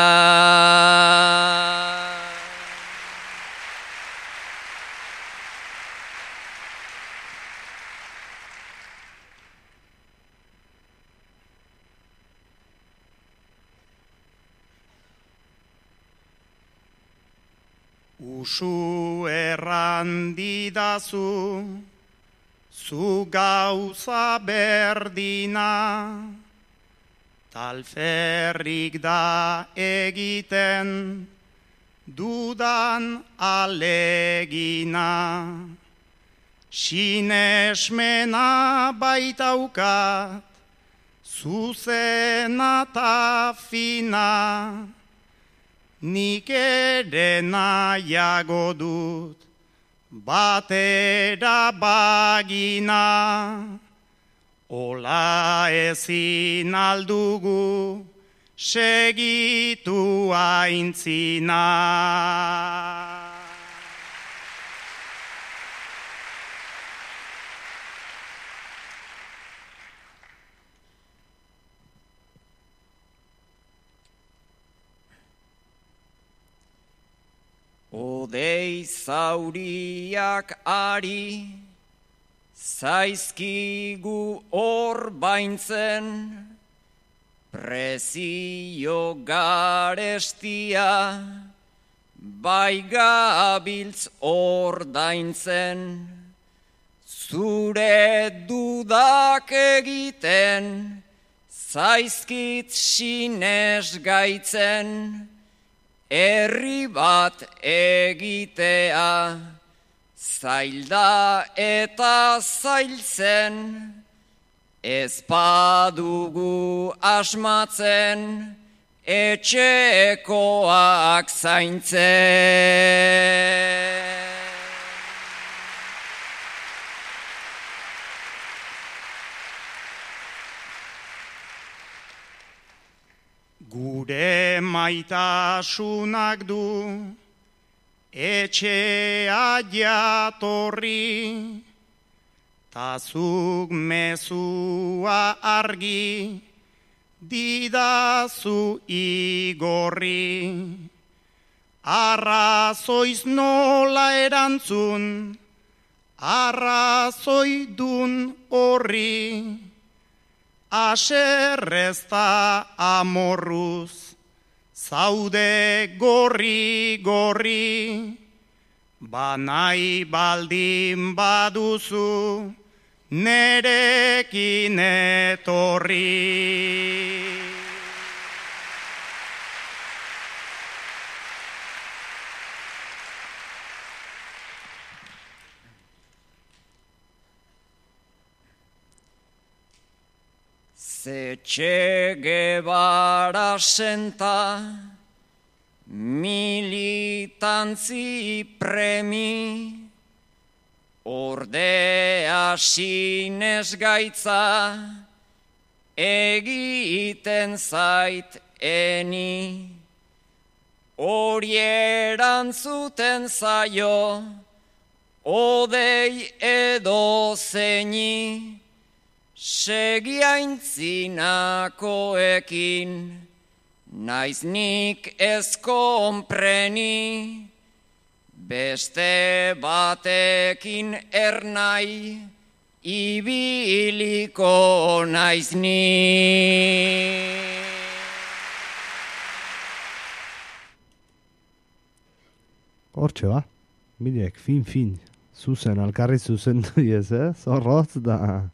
Usu errandidazu, zu gauza berdina, talferrik da egiten dudan alegina. Sinesmena baitaukat, zuzena ta fina, nik ere nahiago dut, batera bagina. Ola ezin aldugu, segitu aintzina. Odei zauriak ari, zaizkigu hor baintzen, prezio garestia, bai gabiltz ordaintzen, zure dudak egiten, zaizkit sines gaitzen, herri bat egitea, zailda eta zailtzen, ez badugu asmatzen, etxekoak zaintzen. Gure maitasunak du etxea jatorri, ta zuk mezua argi didazu igorri. Arrazoiz nola erantzun, arrazoi dun horri, aserrezta amorruz, zaude gorri gorri, banai baldin baduzu, nerekin etorri. Ze Che Guevara senta, militantzi premi, ordea sinez gaitza, egiten zait eni, hori erantzuten zaio, odei edo zeini, segi aintzinakoekin, naiz nik ez konpreni, beste batekin ernai, ibiliko naiz ni. Hortxe ba, milek, fin, fin, zuzen, alkarri zuzen duiez, eh? Zorrotz da...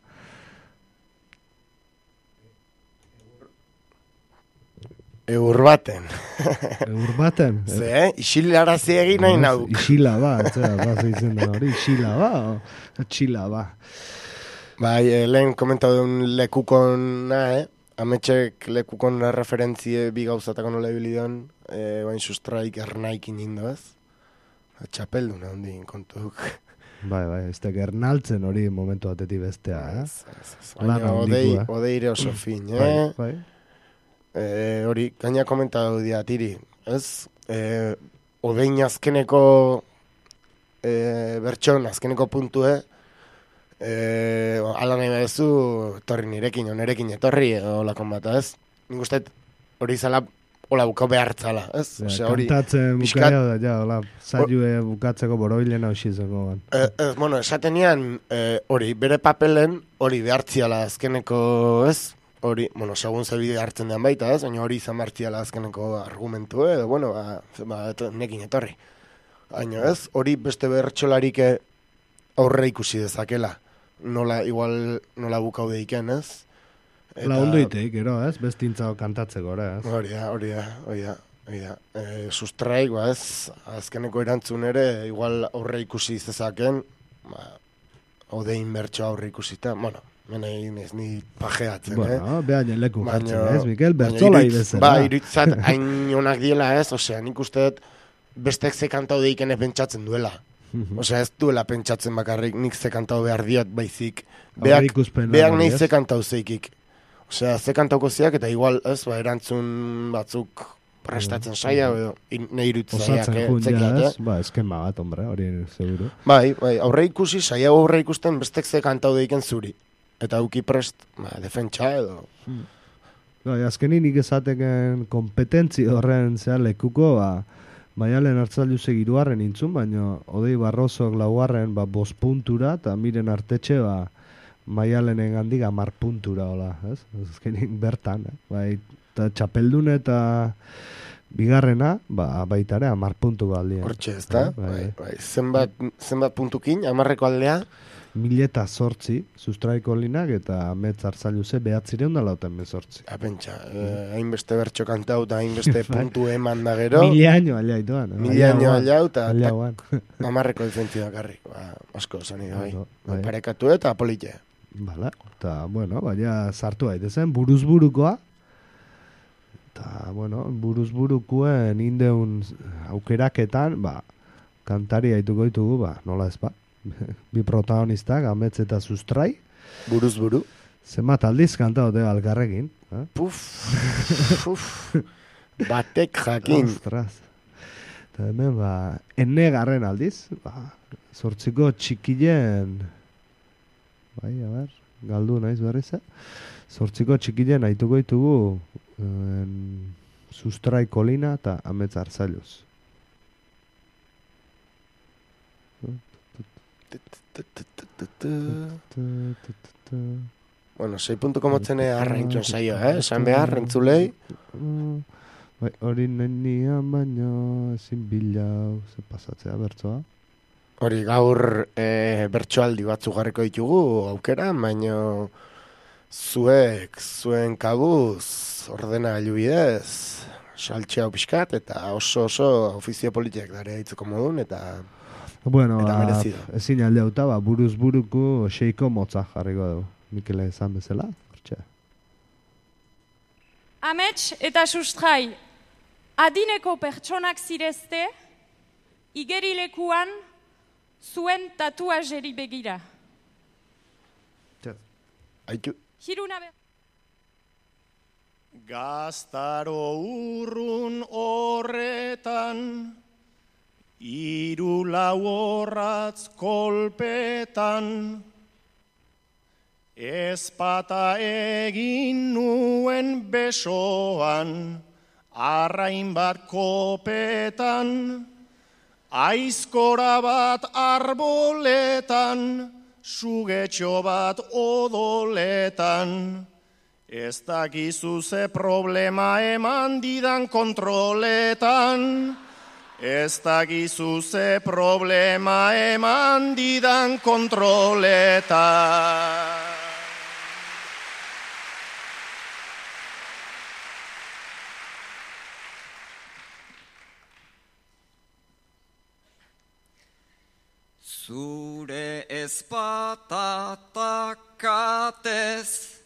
Eur baten. Eur baten? Ze, isilarazi egin nahi nauk. Isila ba, etzera, ba, zeitzen da hori, isila ba, o txila ba. Bai, eh, lehen komentau duen lekukona, eh? Ametxek lekukona referentzie bi gauzatako nola ebilidan, eh, bain sustraik ernaikin indo, ez? Txapelduna hondi kontuk. Bai, bai, ez da gernaltzen hori momentu batetik bestea, eh? Baina, odei, odeire oso fin, eh? Bai, bai. E, hori, gaina komentatu dia, tiri, ez? E, odein azkeneko e, bertxon, azkeneko puntue, e, ala nahi bezu, torri nirekin, onerekin etorri, olakon bat, ez? Nik uste, hori zala, hola buka behartzala, ez? Ja, Ose, hori, kantatzen biskat, bukaia da, ja, hola, zaiue bukatzeko boroilena hosizeko. E, ez, bueno, esatenian, e, hori, bere papelen, hori behartziala azkeneko, ez? Hori, bueno, segun zebide hartzen den baita, ez? Baina hori izan martziala azkeneko argumentu, edo, bueno, ba, ba eto, nekin etorri. Baina, ez? Hori beste bertxolarik aurre ikusi dezakela. Nola, igual, nola bukau deiken, ez? Laundu iteik, ero, ez? Bestintzao kantatzeko, ora, ez? Hori da, hori da, hori da. Hori da. E, sustraik, ba ez, azkeneko erantzun ere, igual aurre ikusi zezaken, ba, odein bertso aurre ikusita, bueno, mena egin ez ni pajeatzen, bueno, eh? Bueno, behan leku baino, jartzen, ez, Mikel? Bertzola ibezera. Ba, irutzat, hain onak diela ez, osea, nik uste bestek ze kantau deikene pentsatzen duela. Osea, ez duela pentsatzen bakarrik, nik ze kantau behar diot baizik. Beak, beak nahi ze kantau zeikik. Osea, ze kantauko zeak, eta igual, ez, ba, erantzun batzuk prestatzen saia, edo, nahi irutzen zaiak, eh, zekiak, eh? Ba, eskema bat, hombre, hori seguro. Bai, bai, aurre ikusi, saia aurre ikusten bestek ze kantau deiken zuri. Eta auki prest, ba, defentsa edo. Hmm. Bai, azkenin nik esateken kompetentzi horren zea lekuko, ba, Maialen Hartzalduse giruarren intzun, baina Odei Barrosok laugarren, ba, bost puntura, eta Miren Artetxe, ba, Maialenen gandik amar puntura, hola, ez? Azkenin bertan, eh? Bai, eta txapeldun eta bigarrena, ba, baitare, amar puntuko aldea. Hortxe, ez da? Bai, bai. Zenbat, zenbat puntukin, amarreko aldea? Mileta sortzi, sustraiko linak, eta Metz Hartzalduse behatzireun da lauten bezortzi. Apentxa, hainbeste eh, bertxo kantau eta hainbeste puntu eman da gero. Mila año aliau doan. Mila año aliau, eta amarreko defentzi dakarrik. Ba, asko, zani, bai. Bai. Parekatu eta polite. Bala, eta, bueno, baina sartu daitezen, buruzburukoa. Eta, bueno, buruzburukuen indeun aukeraketan, ba, kantari haituko ditugu, ba, nola ez ba. Bi protagonistak, Amets eta Sustrai. Buruz buru. Zenbat aldiz kantaute alkarrekin. Eh? Puf, puf, batek jakin. Ostras. Eta hemen, ba, enne garren aldiz, ba, zortziko txikilen, bai, a ber, galdu naiz berriz, eh? Zortziko txikilen haituko ditugu en, Sustrai Kolina eta Amets Hartzalduz. Bueno, sei puntuko motzene arraintxon saio, eh? Esan behar, rentzulei. Bai, hori nenian baino ezin bilau, ze pasatzea bertsoa. Hori gaur e, bertsoaldi batzu jarriko ditugu aukera, baino zuek, zuen kabuz, ordena bidez, saltxe hau pixkat, eta oso oso ofizio politiak dare haitzuko modun, eta... Bueno, ba, ezin alde hauta, ba, buruz buruko seiko motza jarriko dugu. Mikele esan bezala, hortxe. Amets eta Sustrai, adineko pertsonak zirezte, igerilekuan zuen tatuajeri begira. Aitu. Hiruna be... Gaztaro urrun horretan, hiru lau horratz kolpetan, ezpata egin nuen besoan, arrain bat kopetan, aizkora bat arboletan, sugetxo bat odoletan. Ez dakizu ze problema eman didan kontroletan. Ez dakizu ze problema eman didan kontroletan. Zure ezpata takatez,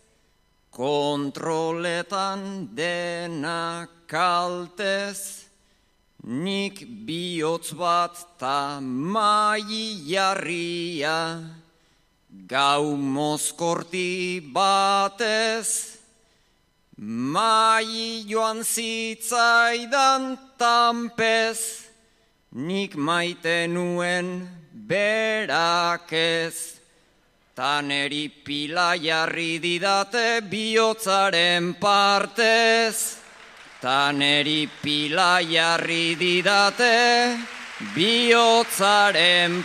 kontroletan dena kaltez, nik bihotz bat ta mai jarria, gau mozkorti batez, mai joan zitzaidan tanpez, nik maite nuen berakez. Taneri pila jarri didate bihotzaren partez. Taneri pila jarri didate bihotzaren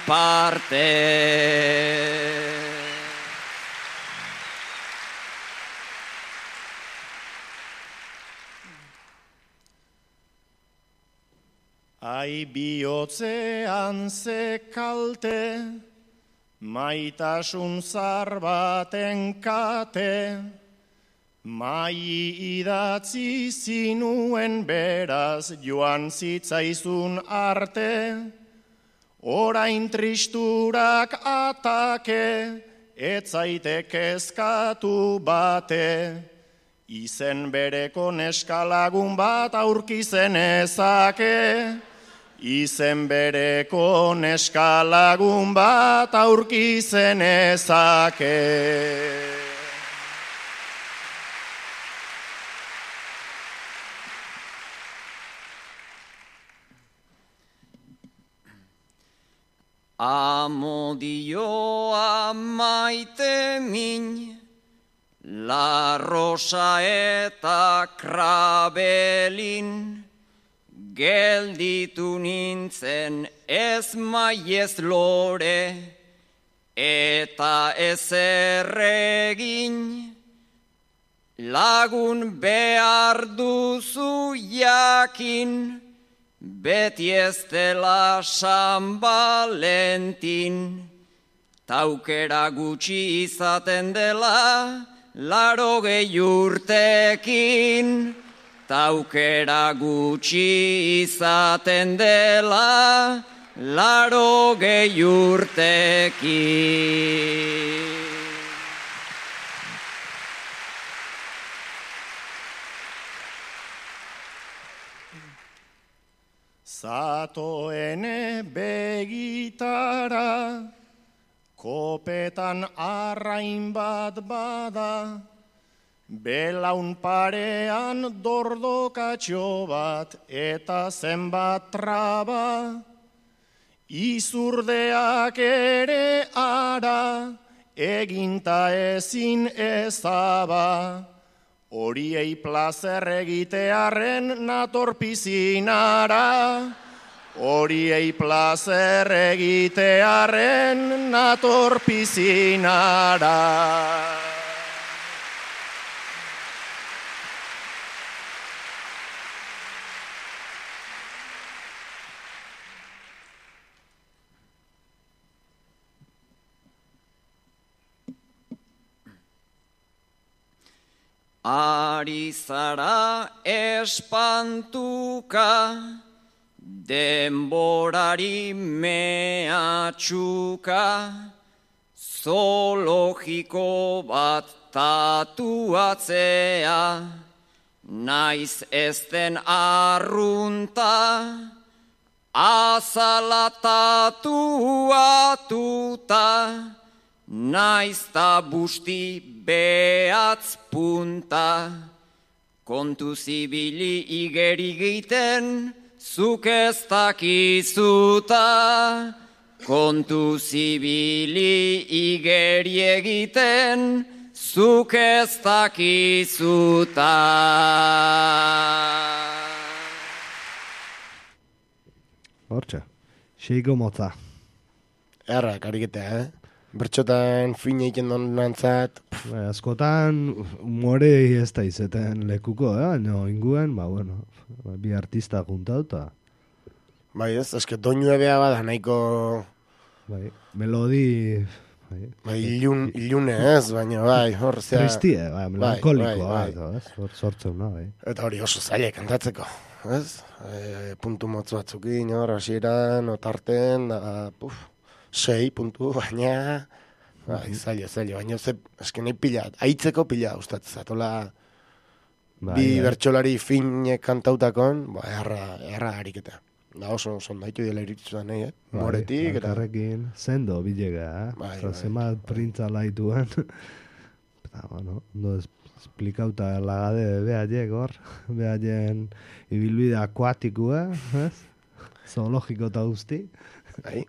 partez. Ai bihotzean ze kalte, maitasun zar baten kate, Mai idatzi zinuen beraz joan zitzaizun arte, orain tristurak atake, etzaitek kezkatu bate, izen bereko neskalagun bat aurkizen ezake, izen bereko neskalagun bat aurkizen ezake. Amodioa maite min, la rosa eta krabelin, gelditu nintzen ez maiez lore, eta ez erregin, lagun behar duzu jakin, beti ez dela San Valentin, taukera gutxi izaten dela, laro gehi urtekin, taukera gutxi izaten dela, laro gehi urtekin. Zatoene begitara, kopetan arrain bat bada, belaun parean dordokatxo bat eta zenbat traba, izurdeak ere ara, eginta ezin ezaba, horiei plazer egitearren nator pizinara, horiei plazer egitearren nator pizinara. Ari zara espantuka, denborari mehatxuka, zoologiko bat tatuatzea, naiz ez den arrunta, azala tatuatuta, naiz ta busti behatz punta, kontu zibili igeri giten, zuk ez dakizuta, kontu zibili igeri egiten, zuk ez dakizuta. Hortxe, seiko motza. Erra, kariketea, eh? Bertxotan fin egiten donantzat. Askotan umore ez da izeten lekuko, eh? No, inguen, ba, bueno, bi artista juntauta. Bai ez, eske doinu ebea bada nahiko... Bai, melodi... Bai, bai ilun, ilune ez, baina bai, hor zea... Tristie, bai, melankolikoa, bai, bai, bai, bai. Sortzen, no, bai. Eta hori oso zaila kantatzeko, ez? E, puntu motzu batzukin, hor, hasieran, otarten, da, puf... sei puntu, baina, bai, zaila, zaila, baina ze, eske nahi pila, aitzeko pila ustatzen zatola, bi bertxolari finek kantautakon, ba, erra, erra hariketa. Da oso sondaitu dela iritzuan nahi, eh? Moretik, eta... Karrekin, zendo, bilega, eh? Bai, bai. Zemat printza laituen. Eta, bueno, ondo esplikauta lagade behaiek hor, behaien ibilbide akuatikua, ez? Zoologiko eta guzti. Bai.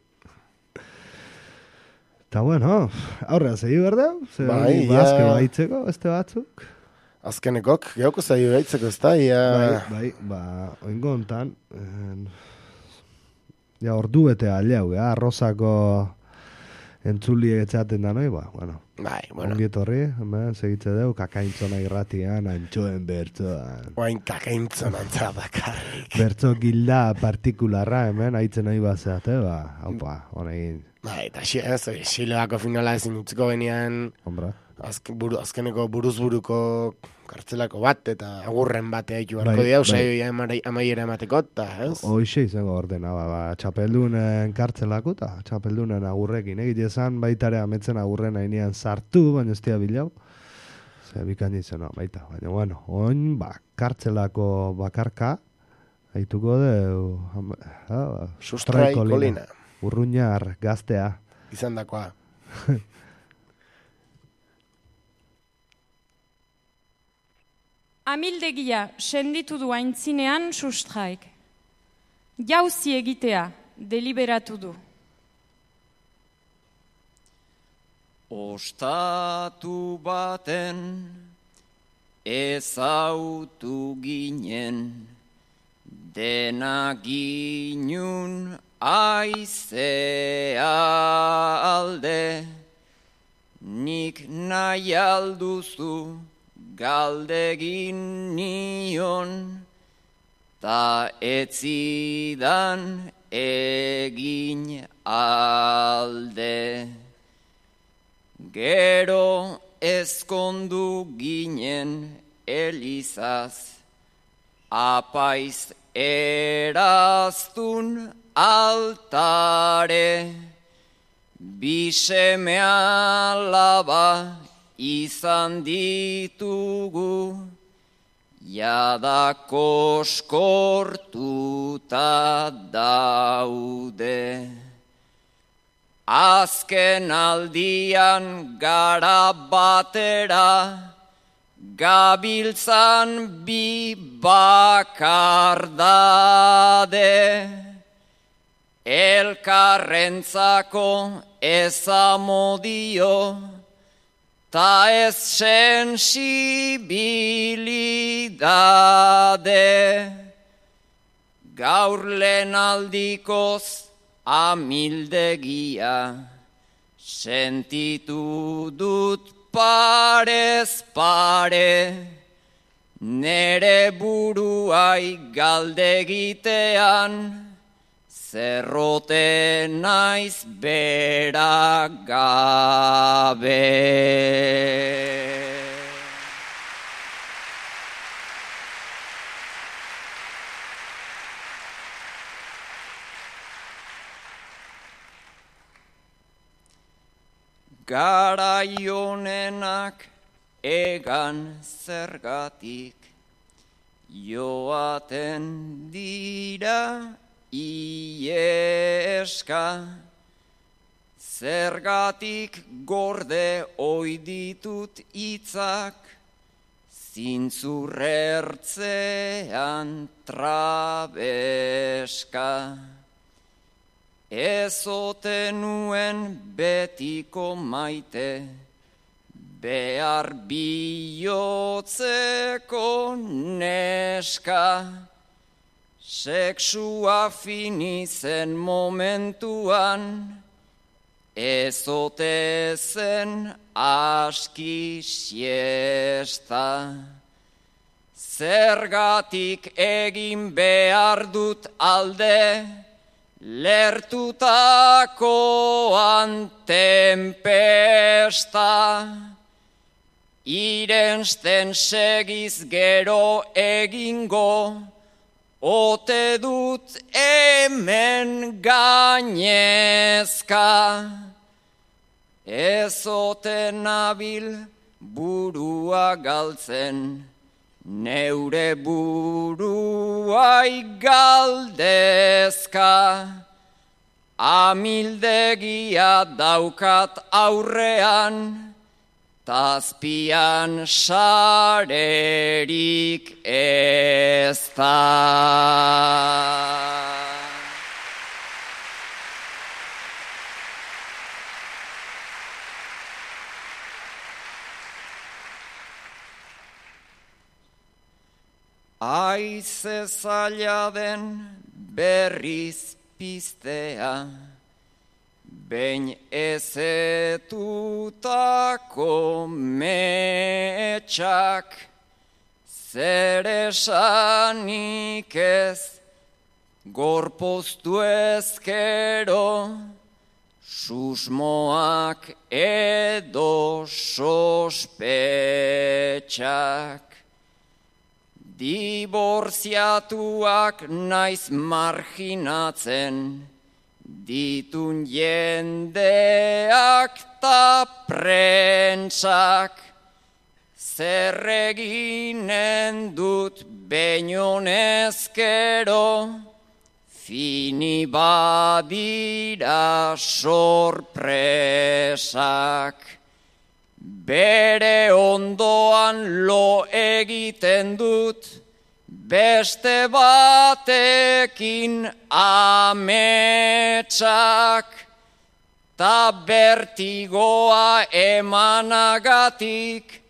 Eta bueno, aurrean zegi berdeu? Bai, ja... Azke baitzeko, beste batzuk? Azkenekok, geoko zegi baitzeko ez da, ja... Bai, bai, ba, oingo hontan, en... ja ordu bete aliau, ja, arrozako entzuli etxaten da noi, ba, bueno. Bai, bueno. Ongiet horri, hemen, segitze deu, kakaintzona irratian, antxoen bertzoan. Oain kakaintzona bakarrik. Bertzo gilda partikularra, hemen, haitzen nahi bazeate, ba, haupa, honegin. Bai, eta xi, ez, xiloako finala ezin utziko benean, azken, buru, azkeneko buruzburuko kartzelako bat, eta agurren batea itu Bai, harko dira, bai. saio amaiera emateko, eta ez? Hoxe izango ordena, ba, ba, txapeldunen kartzelako, eta txapeldunen agurrekin. Egite esan baitare ametzen agurren hainean sartu, baina ez dia bilau. Zer, bikain izan, baita. Baina, bueno, oin, ba, kartzelako bakarka, haituko de... Uh, Sustrai kolina. Urruñar gaztea. Izan dakoa. Amildegia senditu du aintzinean sustraik. Jauzi egitea deliberatu du. Ostatu baten ezautu ginen, dena ginun aizea alde, nik nahi alduzu galdegin nion, ta etzidan egin alde. Gero ezkondu ginen elizaz, apaiz eraztun altare, biseme alaba izan ditugu, jada koskortuta daude. Azken aldian gara batera, gabiltzan bi bakardade, elkarrentzako ezamodio, ta ez sensibilidade. Gaur lehen aldikoz amildegia, sentitu dut parez pare, nere buruai galdegitean, zerrote naiz bera gabe. Garaionenak egan zergatik joaten dira ieska, zergatik gorde oiditut itzak, zintzurrertzean trabeska. Ezote nuen betiko maite, behar bihotzeko neska, seksua finizen momentuan, ezote zen aski siesta. Zergatik egin behar dut alde, lertutakoan tempesta, irensten segiz gero egingo, ote dut hemen gainezka. Ezote nabil burua galtzen, neure buruai galdezka, amildegia daukat aurrean, tazpian sarerik ez da. Aize zaila den berriz piztea, behin ezetutako metxak, zer esanik ez, gorpoztu ezkero, susmoak edo sospetxak, diborziatuak naiz marginatzen, ditun jendeak ta prentsak, zer eginen dut beñonezkero, fini badira sorpresak. Bere ondoan lo egiten dut, beste batekin ametsak, ta bertigoa emanagatik,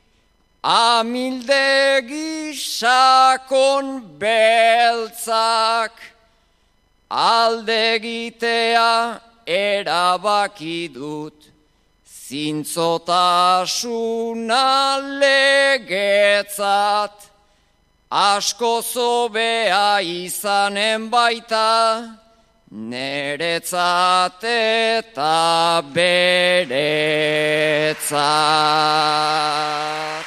amildegi sakon beltzak, aldegitea erabaki dut, zintzotasuna legetzat, asko zobea izanen baita, neretzat eta beretzat.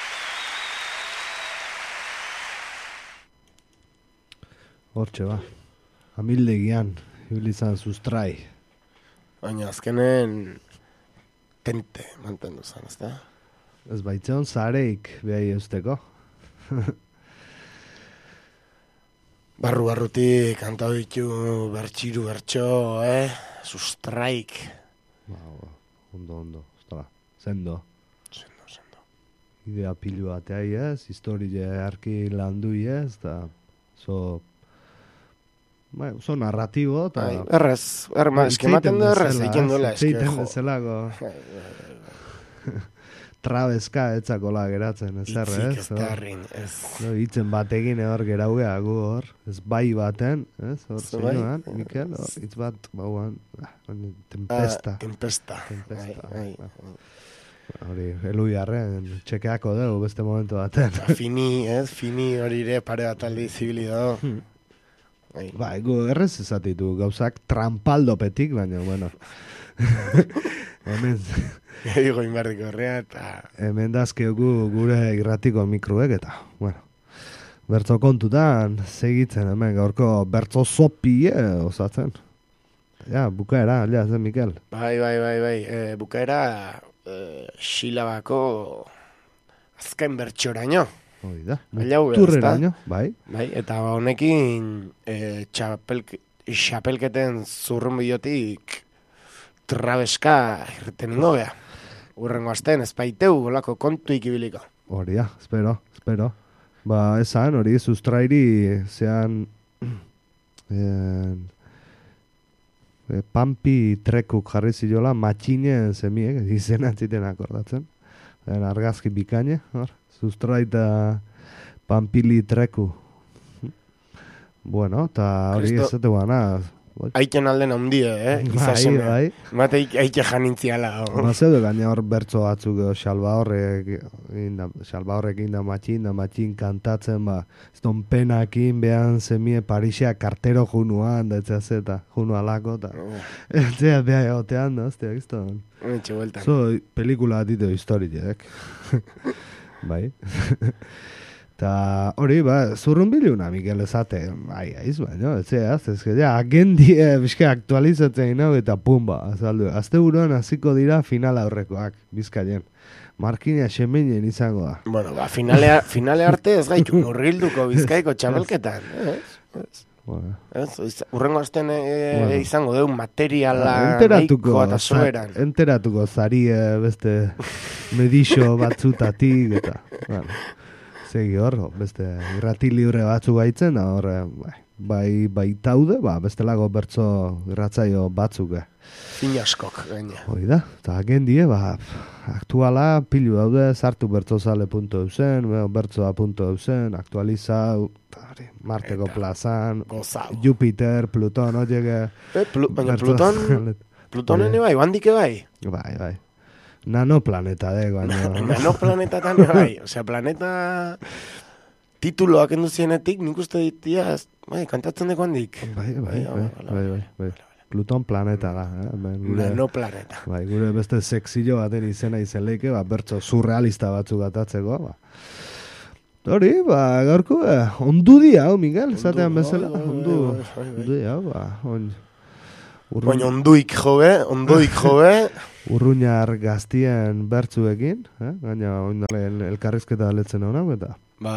Hortxe ba, amildegian, ibilizan sustrai. Baina azkenen tente mantendu zen, ez da? Ez baitzen zareik behai eusteko. Barru-barrutik kantau ditu bertxiru bertxo, eh? Sustraik. Ba, ba, ondo, ondo, ez zendo. Zendo, zendo. Idea pilu bateai ez, historie arki landu ez, eta zo... Bai, oso narratibo, eta... Bai, errez, erma, eskematen du errez, egin duela, eske, jo. Zeiten bezalako... Trabeska etzakola geratzen, ez erre, ez? Itzik ez darrin, ez. No, itzen batekin hor geraugea gu hor, ez bai baten, ez? Hor zeinoan, bai? Mikel, hor, itz bat, bauan, tempesta. Ah, tempesta. Tempesta. Bai, bai. Hori, elu jarren, txekeako dugu beste momentu baten. Fini, ez? Fini hori ere pare bat aldi zibili do. Bai, ba, gu errez ezatitu gauzak trampaldopetik, baina, bueno. Hemen... Digo inbardiko horrea, eta... Hemen dazkeugu gure irratiko mikroek, eta, bueno, bertzo kontutan segitzen hemen gaurko bertzo zopie osatzen. Ja, bukaera, alia, zen, Mikel? Bai, bai, bai, bai, e, bukaera e, Xilabako azken bertxoraino. Hoi da, muturreraino, bai. Bai, eta honekin e, txapelk, txapelketen zurrun bideotik trabeska irten ingo beha. Urrengo azten, ez baiteu, golako kontu ikibiliko. Hori da, espero, espero. Ba, esan, hori, sustrairi, zean, en, e, pampi trekuk jarri zilola, matxinen zemiek, izena ziten akordatzen. En, argazki bikaine, hor, sustraita pampili treku. Bueno, eta hori ez zate guana... Aiken alden handie, eh? Bai, bai. Mate aike janintziala. Ba, zeudu gaina hor bertzo batzuk, salba horrek, salba horrek inda matxin, da matxin kantatzen, ba, ez don penakin behan zemie Parixea kartero junuan, da etzea zeta, junu alako, eta etzea beha egotean, da, eztea, gizto? Etxe bueltan. So, pelikula dito historiek. Bai. Ta hori, ba, zurrunbiluna, Mikel, ezate, ai, aiz, baina, etzea, ez, ez, ja, agendie, bizka, aktualizatzen inau, eta pumba, azaldu, azte buruan hasiko dira final aurrekoak, bizkaien. Markina xemeinen izango da. Bueno, ba, finale, finale arte ez gaitu, urrilduko bizkaiko txabelketan, ez, ez. Bueno. Ez, urrengo azten e, bueno. izango deu materiala enteratuko, eta soberan. Enteratuko zarie beste medixo batzutatik, eta, bueno. Segi hor, beste irrati libre batzu gaitzen, hor, bai, bai, bai taude, ba, bestelago bertzo irratzaio batzuk. Fin askok, gaina. Hoi da, eta gendie, ba, aktuala pilu daude, sartu bertzozale punto eusen, bertzoa punto eusen, aktualiza, Marteko plazan, gozau. Jupiter, Pluton, oiege... Eh, Plu, baina Pluton, Plutonen bai, bandike bai. Bai, bai. Nanoplaneta, de, baina... Nanoplaneta tane bai, osea, planeta tituloak enduzienetik, nik uste ditia, bai, kantatzen deko handik. Bai, bai, bai, bai, bai, bai. Pluton planeta da. Eh? Ben, gure, no planeta. Bai, gure beste sexillo baten izena izen leike, ba, bertso surrealista batzuk atatzeko, ba. Hori, ba, gaurko, eh, ondu di hau, Miguel, esatean bezala. Ondu, ondu di hau, ba. On, urrun... Baina onduik jobe, onduik jobe. Urruñar gaztien bertzuekin, eh? Gaina, oindalen elkarrizketa letzen hona, eta...